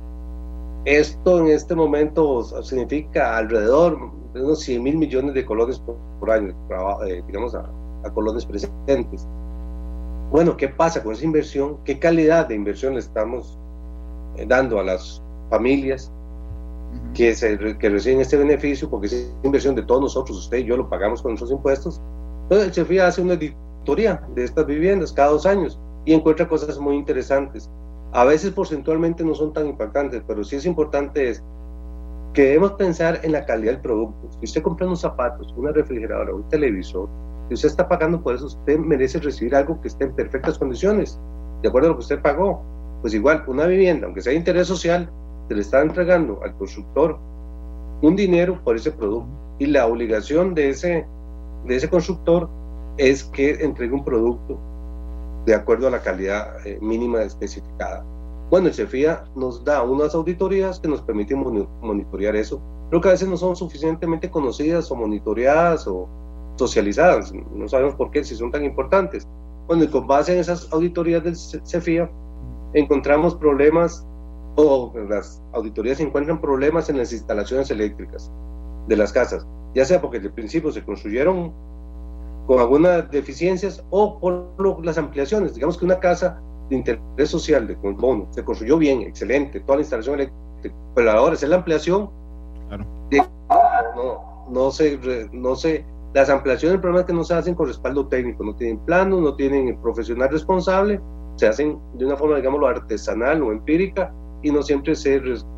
Esto en este momento significa alrededor de unos cien mil millones de colones por, por año, eh, digamos, a, a colones presentes. Bueno, ¿qué pasa con esa inversión? ¿Qué calidad de inversión le estamos eh, dando a las familias uh-huh. que, se, que reciben este beneficio? Porque es inversión de todos nosotros, usted y yo lo pagamos con nuestros impuestos. Entonces el CEFIA hace una auditoría de estas viviendas cada dos años y encuentra cosas muy interesantes. A veces porcentualmente no son tan impactantes, pero sí es importante es que debemos pensar en la calidad del producto. Si usted compra unos zapatos, una refrigeradora, un televisor, si usted está pagando por eso, usted merece recibir algo que esté en perfectas condiciones, de acuerdo a lo que usted pagó. Pues igual, una vivienda, aunque sea de interés social, se le está entregando al constructor un dinero por ese producto, y la obligación de ese, de ese constructor es que entregue un producto de acuerdo a la calidad eh, mínima especificada. Bueno, el CEFIA nos da unas auditorías que nos permiten monitorear eso, pero que a veces no son suficientemente conocidas o monitoreadas o socializadas, no sabemos por qué, si son tan importantes. Bueno, y con base en esas auditorías del CEFIA encontramos problemas o las auditorías encuentran problemas en las instalaciones eléctricas de las casas, ya sea porque desde el principio se construyeron con algunas deficiencias o por lo, las ampliaciones. Digamos que una casa de interés social, de con bono, se construyó bien, excelente, toda la instalación eléctrica, pero ahora hacer la ampliación, Claro. de, no, no, se, no se, las ampliaciones, el problema es que no se hacen con respaldo técnico, no tienen plano, no tienen profesional responsable, se hacen de una forma, digámoslo, artesanal o empírica, y no siempre se,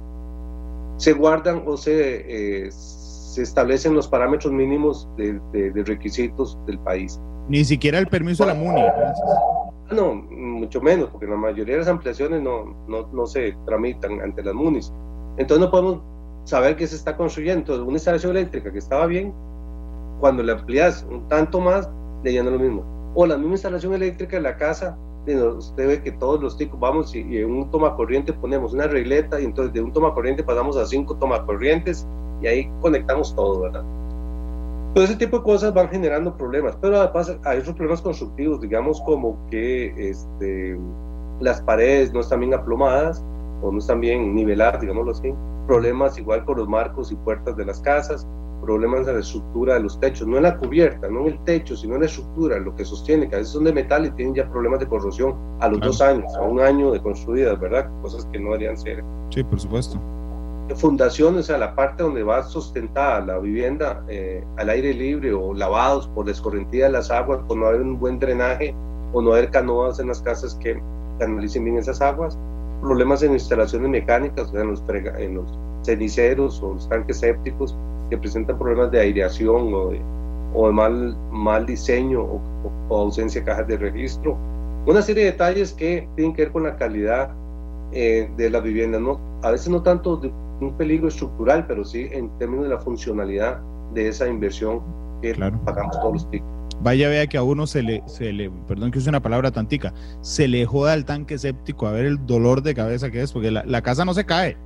se guardan o se, eh, se establecen los parámetros mínimos de, de, de requisitos del país. Ni siquiera el permiso de la MUNI. No, mucho menos, porque la mayoría de las ampliaciones no, no, no se tramitan ante las MUNIs. Entonces no podemos saber qué se está construyendo. Entonces, una instalación eléctrica que estaba bien, cuando le amplias un tanto más, le llena lo mismo. O la misma instalación eléctrica en la casa, usted ve que todos los ticos vamos y, y en un tomacorriente ponemos una regleta, y entonces de un tomacorriente pasamos a cinco tomacorrientes y ahí conectamos todo, ¿verdad? Todo ese tipo de cosas van generando problemas, pero además hay otros problemas constructivos, digamos como que este, las paredes no están bien aplomadas o no están bien niveladas, digámoslo así, problemas igual con los marcos y puertas de las casas, problemas en la estructura de los techos, no en la cubierta, no en el techo, sino en la estructura, lo que sostiene, que a veces son de metal y tienen ya problemas de corrosión a los claro. dos años, a un año de construidas, ¿verdad? Cosas que no deberían ser. Sí, por supuesto. Fundaciones, o sea, la parte donde va sustentada la vivienda eh, al aire libre o lavados por la escorrentía de las aguas, por no haber un buen drenaje o no haber canoas en las casas que canalicen bien esas aguas, problemas en instalaciones mecánicas, o sea, en los, prega, en los ceniceros o los tanques sépticos que presentan problemas de aireación o de, o de mal, mal diseño o, o, o ausencia de cajas de registro, una serie de detalles que tienen que ver con la calidad eh, de la vivienda, ¿no? A veces no tanto de un peligro estructural, pero sí en términos de la funcionalidad de esa inversión que claro. pagamos todos los ticos. Vaya, vea que a uno se le, se le, perdón que use una palabra tantica, se le joda el tanque séptico a ver el dolor de cabeza que es, porque la, la casa no se cae.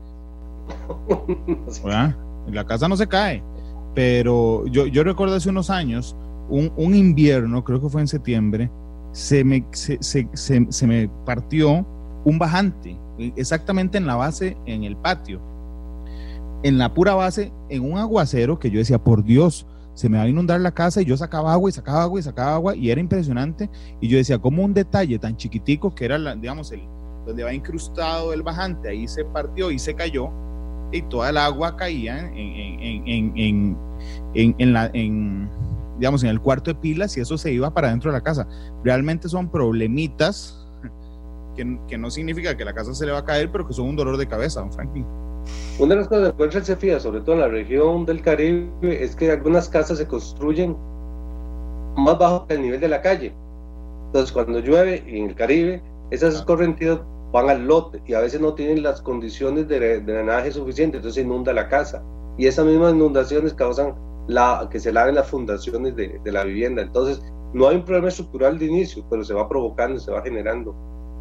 ¿Verdad? La casa no se cae, pero yo, yo recuerdo hace unos años, un, un invierno, creo que fue en septiembre, se me, se, se, se, se me partió un bajante, exactamente en la base, en el patio, en la pura base, en un aguacero que yo decía, por Dios, se me va a inundar la casa, y yo sacaba agua y sacaba agua y sacaba agua, y era impresionante, y yo decía, como un detalle tan chiquitico que era, la, digamos, el, donde va incrustado el bajante, ahí se partió y se cayó, y toda el agua caía en, en, en, en, en, en, en, la, en, digamos, en el cuarto de pilas, y eso se iba para dentro de la casa. Realmente son problemitas que, que no significa que la casa se le va a caer, pero que son un dolor de cabeza, don Franklin. Una de las cosas que encuentra el CEFIA, sobre todo en la región del Caribe, es que algunas casas se construyen más bajo que el nivel de la calle. Entonces, cuando llueve en el Caribe, esas escorrentidas van al lote y a veces no tienen las condiciones de drenaje suficientes, entonces se inunda la casa. Y esas mismas inundaciones causan la, que se laven las fundaciones de, de la vivienda. Entonces, no hay un problema estructural de inicio, pero se va provocando, se va generando.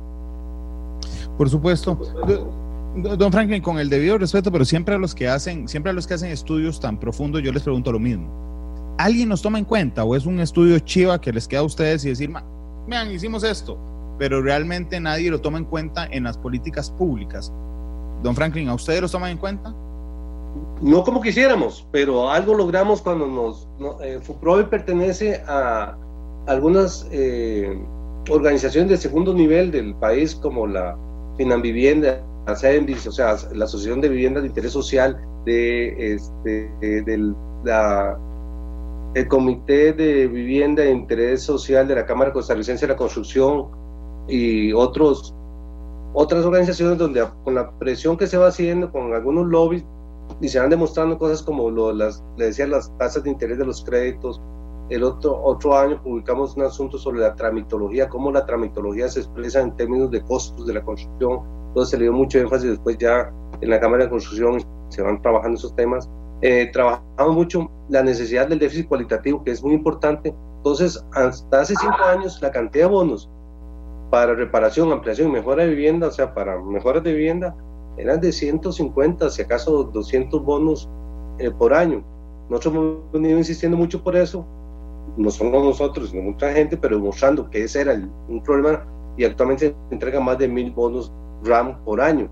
Por supuesto. Don Franklin, con el debido respeto, pero siempre a los que hacen, siempre a los que hacen estudios tan profundos, yo les pregunto lo mismo. ¿Alguien nos toma en cuenta o es un estudio chiva que les queda a ustedes y decir, vean, hicimos esto, pero realmente nadie lo toma en cuenta en las políticas públicas? Don Franklin, ¿a ustedes los toman en cuenta? No como quisiéramos, pero algo logramos cuando nos... No, eh, FUPROVI pertenece a algunas eh, organizaciones de segundo nivel del país, como la Finanvivienda, la CENVIS, o sea, la Asociación de Viviendas de Interés Social, de, este, de, de la, el Comité de Vivienda de Interés Social de la Cámara Costarricense de la Construcción y otros, otras organizaciones donde con la presión que se va haciendo, con algunos lobbies, y se van demostrando cosas como lo, las, le decía, las tasas de interés de los créditos. El otro, otro año publicamos un asunto sobre la tramitología, cómo la tramitología se expresa en términos de costos de la construcción. Entonces se le dio mucho énfasis, después ya en la Cámara de Construcción se van trabajando esos temas. Eh, trabajamos mucho la necesidad del déficit cualitativo, que es muy importante. Entonces, hasta hace cinco años, la cantidad de bonos para reparación, ampliación y mejora de vivienda, o sea, para mejoras de vivienda, eran de ciento cincuenta, si acaso doscientos bonos eh, por año. Nosotros hemos venido insistiendo mucho por eso, no somos nosotros, sino mucha gente, pero mostrando que ese era el, un problema, y actualmente se entregan más de mil bonos RAM por año.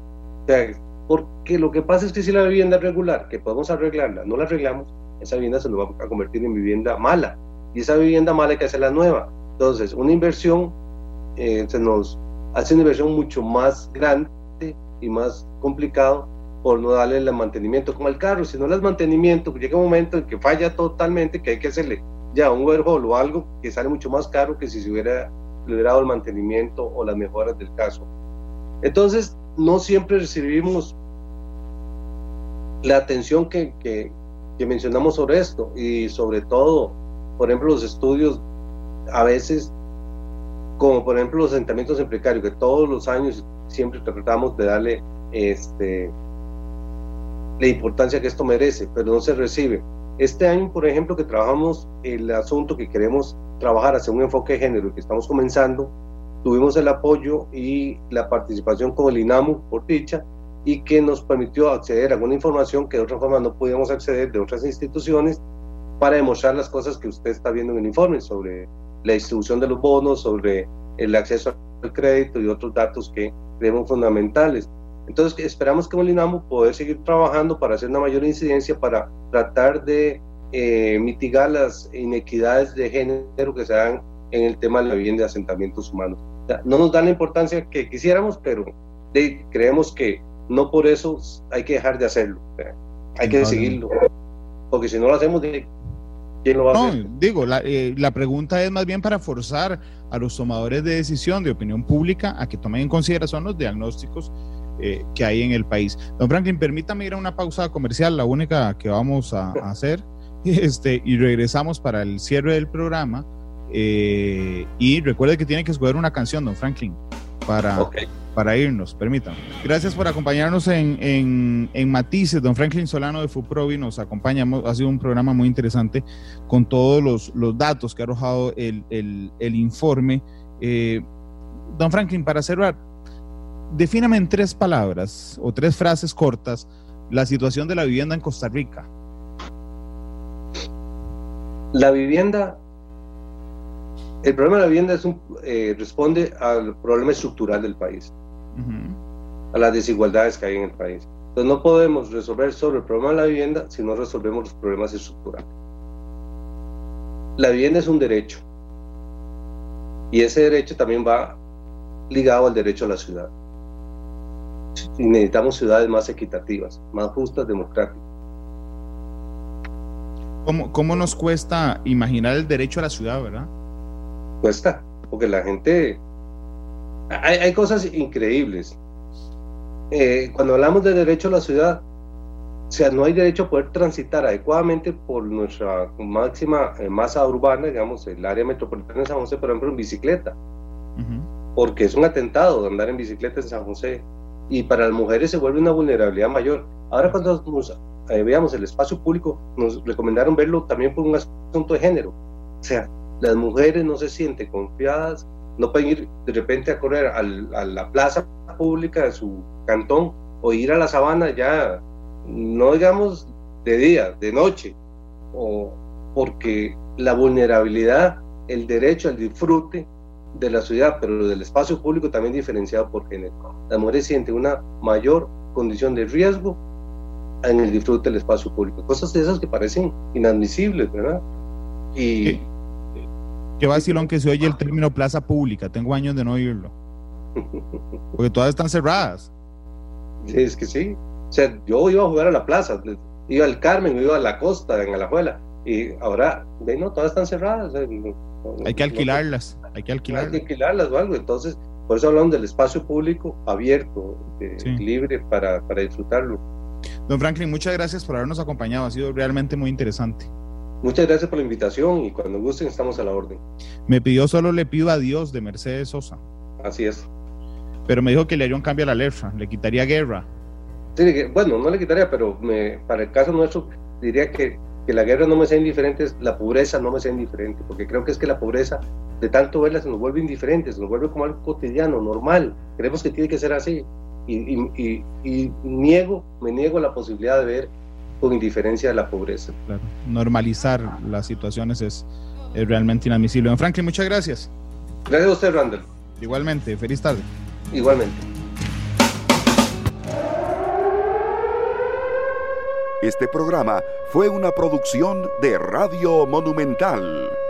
O sea, porque lo que pasa es que si la vivienda es regular, que podemos arreglarla, no la arreglamos, esa vivienda se nos va a convertir en vivienda mala, y esa vivienda mala hay que hacerla nueva. Entonces, una inversión, eh, se nos hace una inversión mucho más grande y más complicado por no darle el mantenimiento como al carro. Si no le das mantenimiento, pues llega un momento en que falla totalmente, que hay que hacerle ya un overhaul o algo que sale mucho más caro que si se hubiera, le hubiera dado el mantenimiento o las mejoras del caso. Entonces, no siempre recibimos la atención que, que, que mencionamos sobre esto, y sobre todo, por ejemplo, los estudios, a veces, como por ejemplo los asentamientos en precario, que todos los años siempre tratamos de darle este, la importancia que esto merece, pero no se recibe. Este año, por ejemplo, que trabajamos el asunto que queremos trabajar hacia un enfoque de género, que estamos comenzando, tuvimos el apoyo y la participación con el INAMU, por dicha, y que nos permitió acceder a alguna información que de otra forma no podíamos acceder de otras instituciones, para demostrar las cosas que usted está viendo en el informe, sobre la distribución de los bonos, sobre el acceso al crédito y otros datos que creemos fundamentales. Entonces esperamos que con el INAMU poder seguir trabajando para hacer una mayor incidencia, para tratar de eh, mitigar las inequidades de género que se dan en el tema de la vivienda de asentamientos humanos. O sea, no nos dan la importancia que quisiéramos, pero de, creemos que no por eso hay que dejar de hacerlo. O sea, hay que no, seguirlo, porque si no lo hacemos, de, ¿quién lo va a no, hacer? Digo, la, eh, la pregunta es más bien para forzar a los tomadores de decisión de opinión pública a que tomen en consideración los diagnósticos eh, que hay en el país. Don Franklin, permítame ir a una pausa comercial, la única que vamos a, a hacer, este, y regresamos para el cierre del programa. Eh, y recuerde que tiene que escoger una canción, don Franklin, para, okay. para irnos, permítanme. Gracias por acompañarnos en, en, en Matices. Don Franklin Solano de FUPROVI nos acompaña. Ha sido un programa muy interesante con todos los, los datos que ha arrojado el, el, el informe. Eh, don Franklin, para cerrar, defíname en tres palabras o tres frases cortas la situación de la vivienda en Costa Rica. La vivienda El problema de la vivienda es un, eh, responde al problema estructural del país, uh-huh. a las desigualdades que hay en el país. Entonces no podemos resolver solo el problema de la vivienda si no resolvemos los problemas estructurales. La vivienda es un derecho, y ese derecho también va ligado al derecho a la ciudad. Y necesitamos ciudades más equitativas, más justas, democráticas. ¿Cómo, cómo nos cuesta imaginar el derecho a la ciudad, verdad? Cuesta, porque la gente, hay, hay cosas increíbles. Eh, cuando hablamos de derecho a la ciudad, o sea, no hay derecho a poder transitar adecuadamente por nuestra máxima eh, masa urbana, digamos, el área metropolitana de San José, por ejemplo, en bicicleta, uh-huh. porque es un atentado andar en bicicleta en San José, y para las mujeres se vuelve una vulnerabilidad mayor. Ahora cuando nos, eh, veamos el espacio público, nos recomendaron verlo también por un asunto de género. O sea, las mujeres no se sienten confiadas, no pueden ir de repente a correr al, a la plaza pública de su cantón, o ir a la sabana ya, no digamos de día, de noche, o porque la vulnerabilidad, el derecho al disfrute de la ciudad, pero del espacio público también diferenciado por género. Las mujeres sienten una mayor condición de riesgo en el disfrute del espacio público. Cosas de esas que parecen inadmisibles, ¿verdad? Y... ¿Qué, qué vacilón que se oye el término plaza pública? Tengo años de no oírlo. Porque todas están cerradas. Sí, es que sí. O sea, yo iba a jugar a la plaza, iba al Carmen, iba a la Costa, en Alajuela, y ahora, ven, no, todas están cerradas. O sea, no, hay que alquilarlas, hay que alquilarlas. Hay que alquilarlas o algo. Entonces, por eso hablamos del espacio público abierto, eh, sí. libre para, para disfrutarlo. Don Franklin, muchas gracias por habernos acompañado, ha sido realmente muy interesante. Muchas gracias por la invitación y cuando gusten estamos a la orden. Me pidió Solo le pido a Dios de Mercedes Sosa. Así es. Pero me dijo que le haría un cambio a la letra, le quitaría guerra. Sí, bueno, no le quitaría, pero me, para el caso nuestro diría que, que la guerra no me sea indiferente, la pobreza no me sea indiferente, porque creo que es que la pobreza, de tanto verla, se nos vuelve indiferente, se nos vuelve como algo cotidiano, normal. Creemos que tiene que ser así. Y, y, y, y niego, me niego a la posibilidad de ver con indiferencia la pobreza. Claro, normalizar las situaciones es, es realmente inadmisible. Don Franklin, muchas gracias. Gracias a usted, Randall. Igualmente, feliz tarde. Igualmente. Este programa fue una producción de Radio Monumental.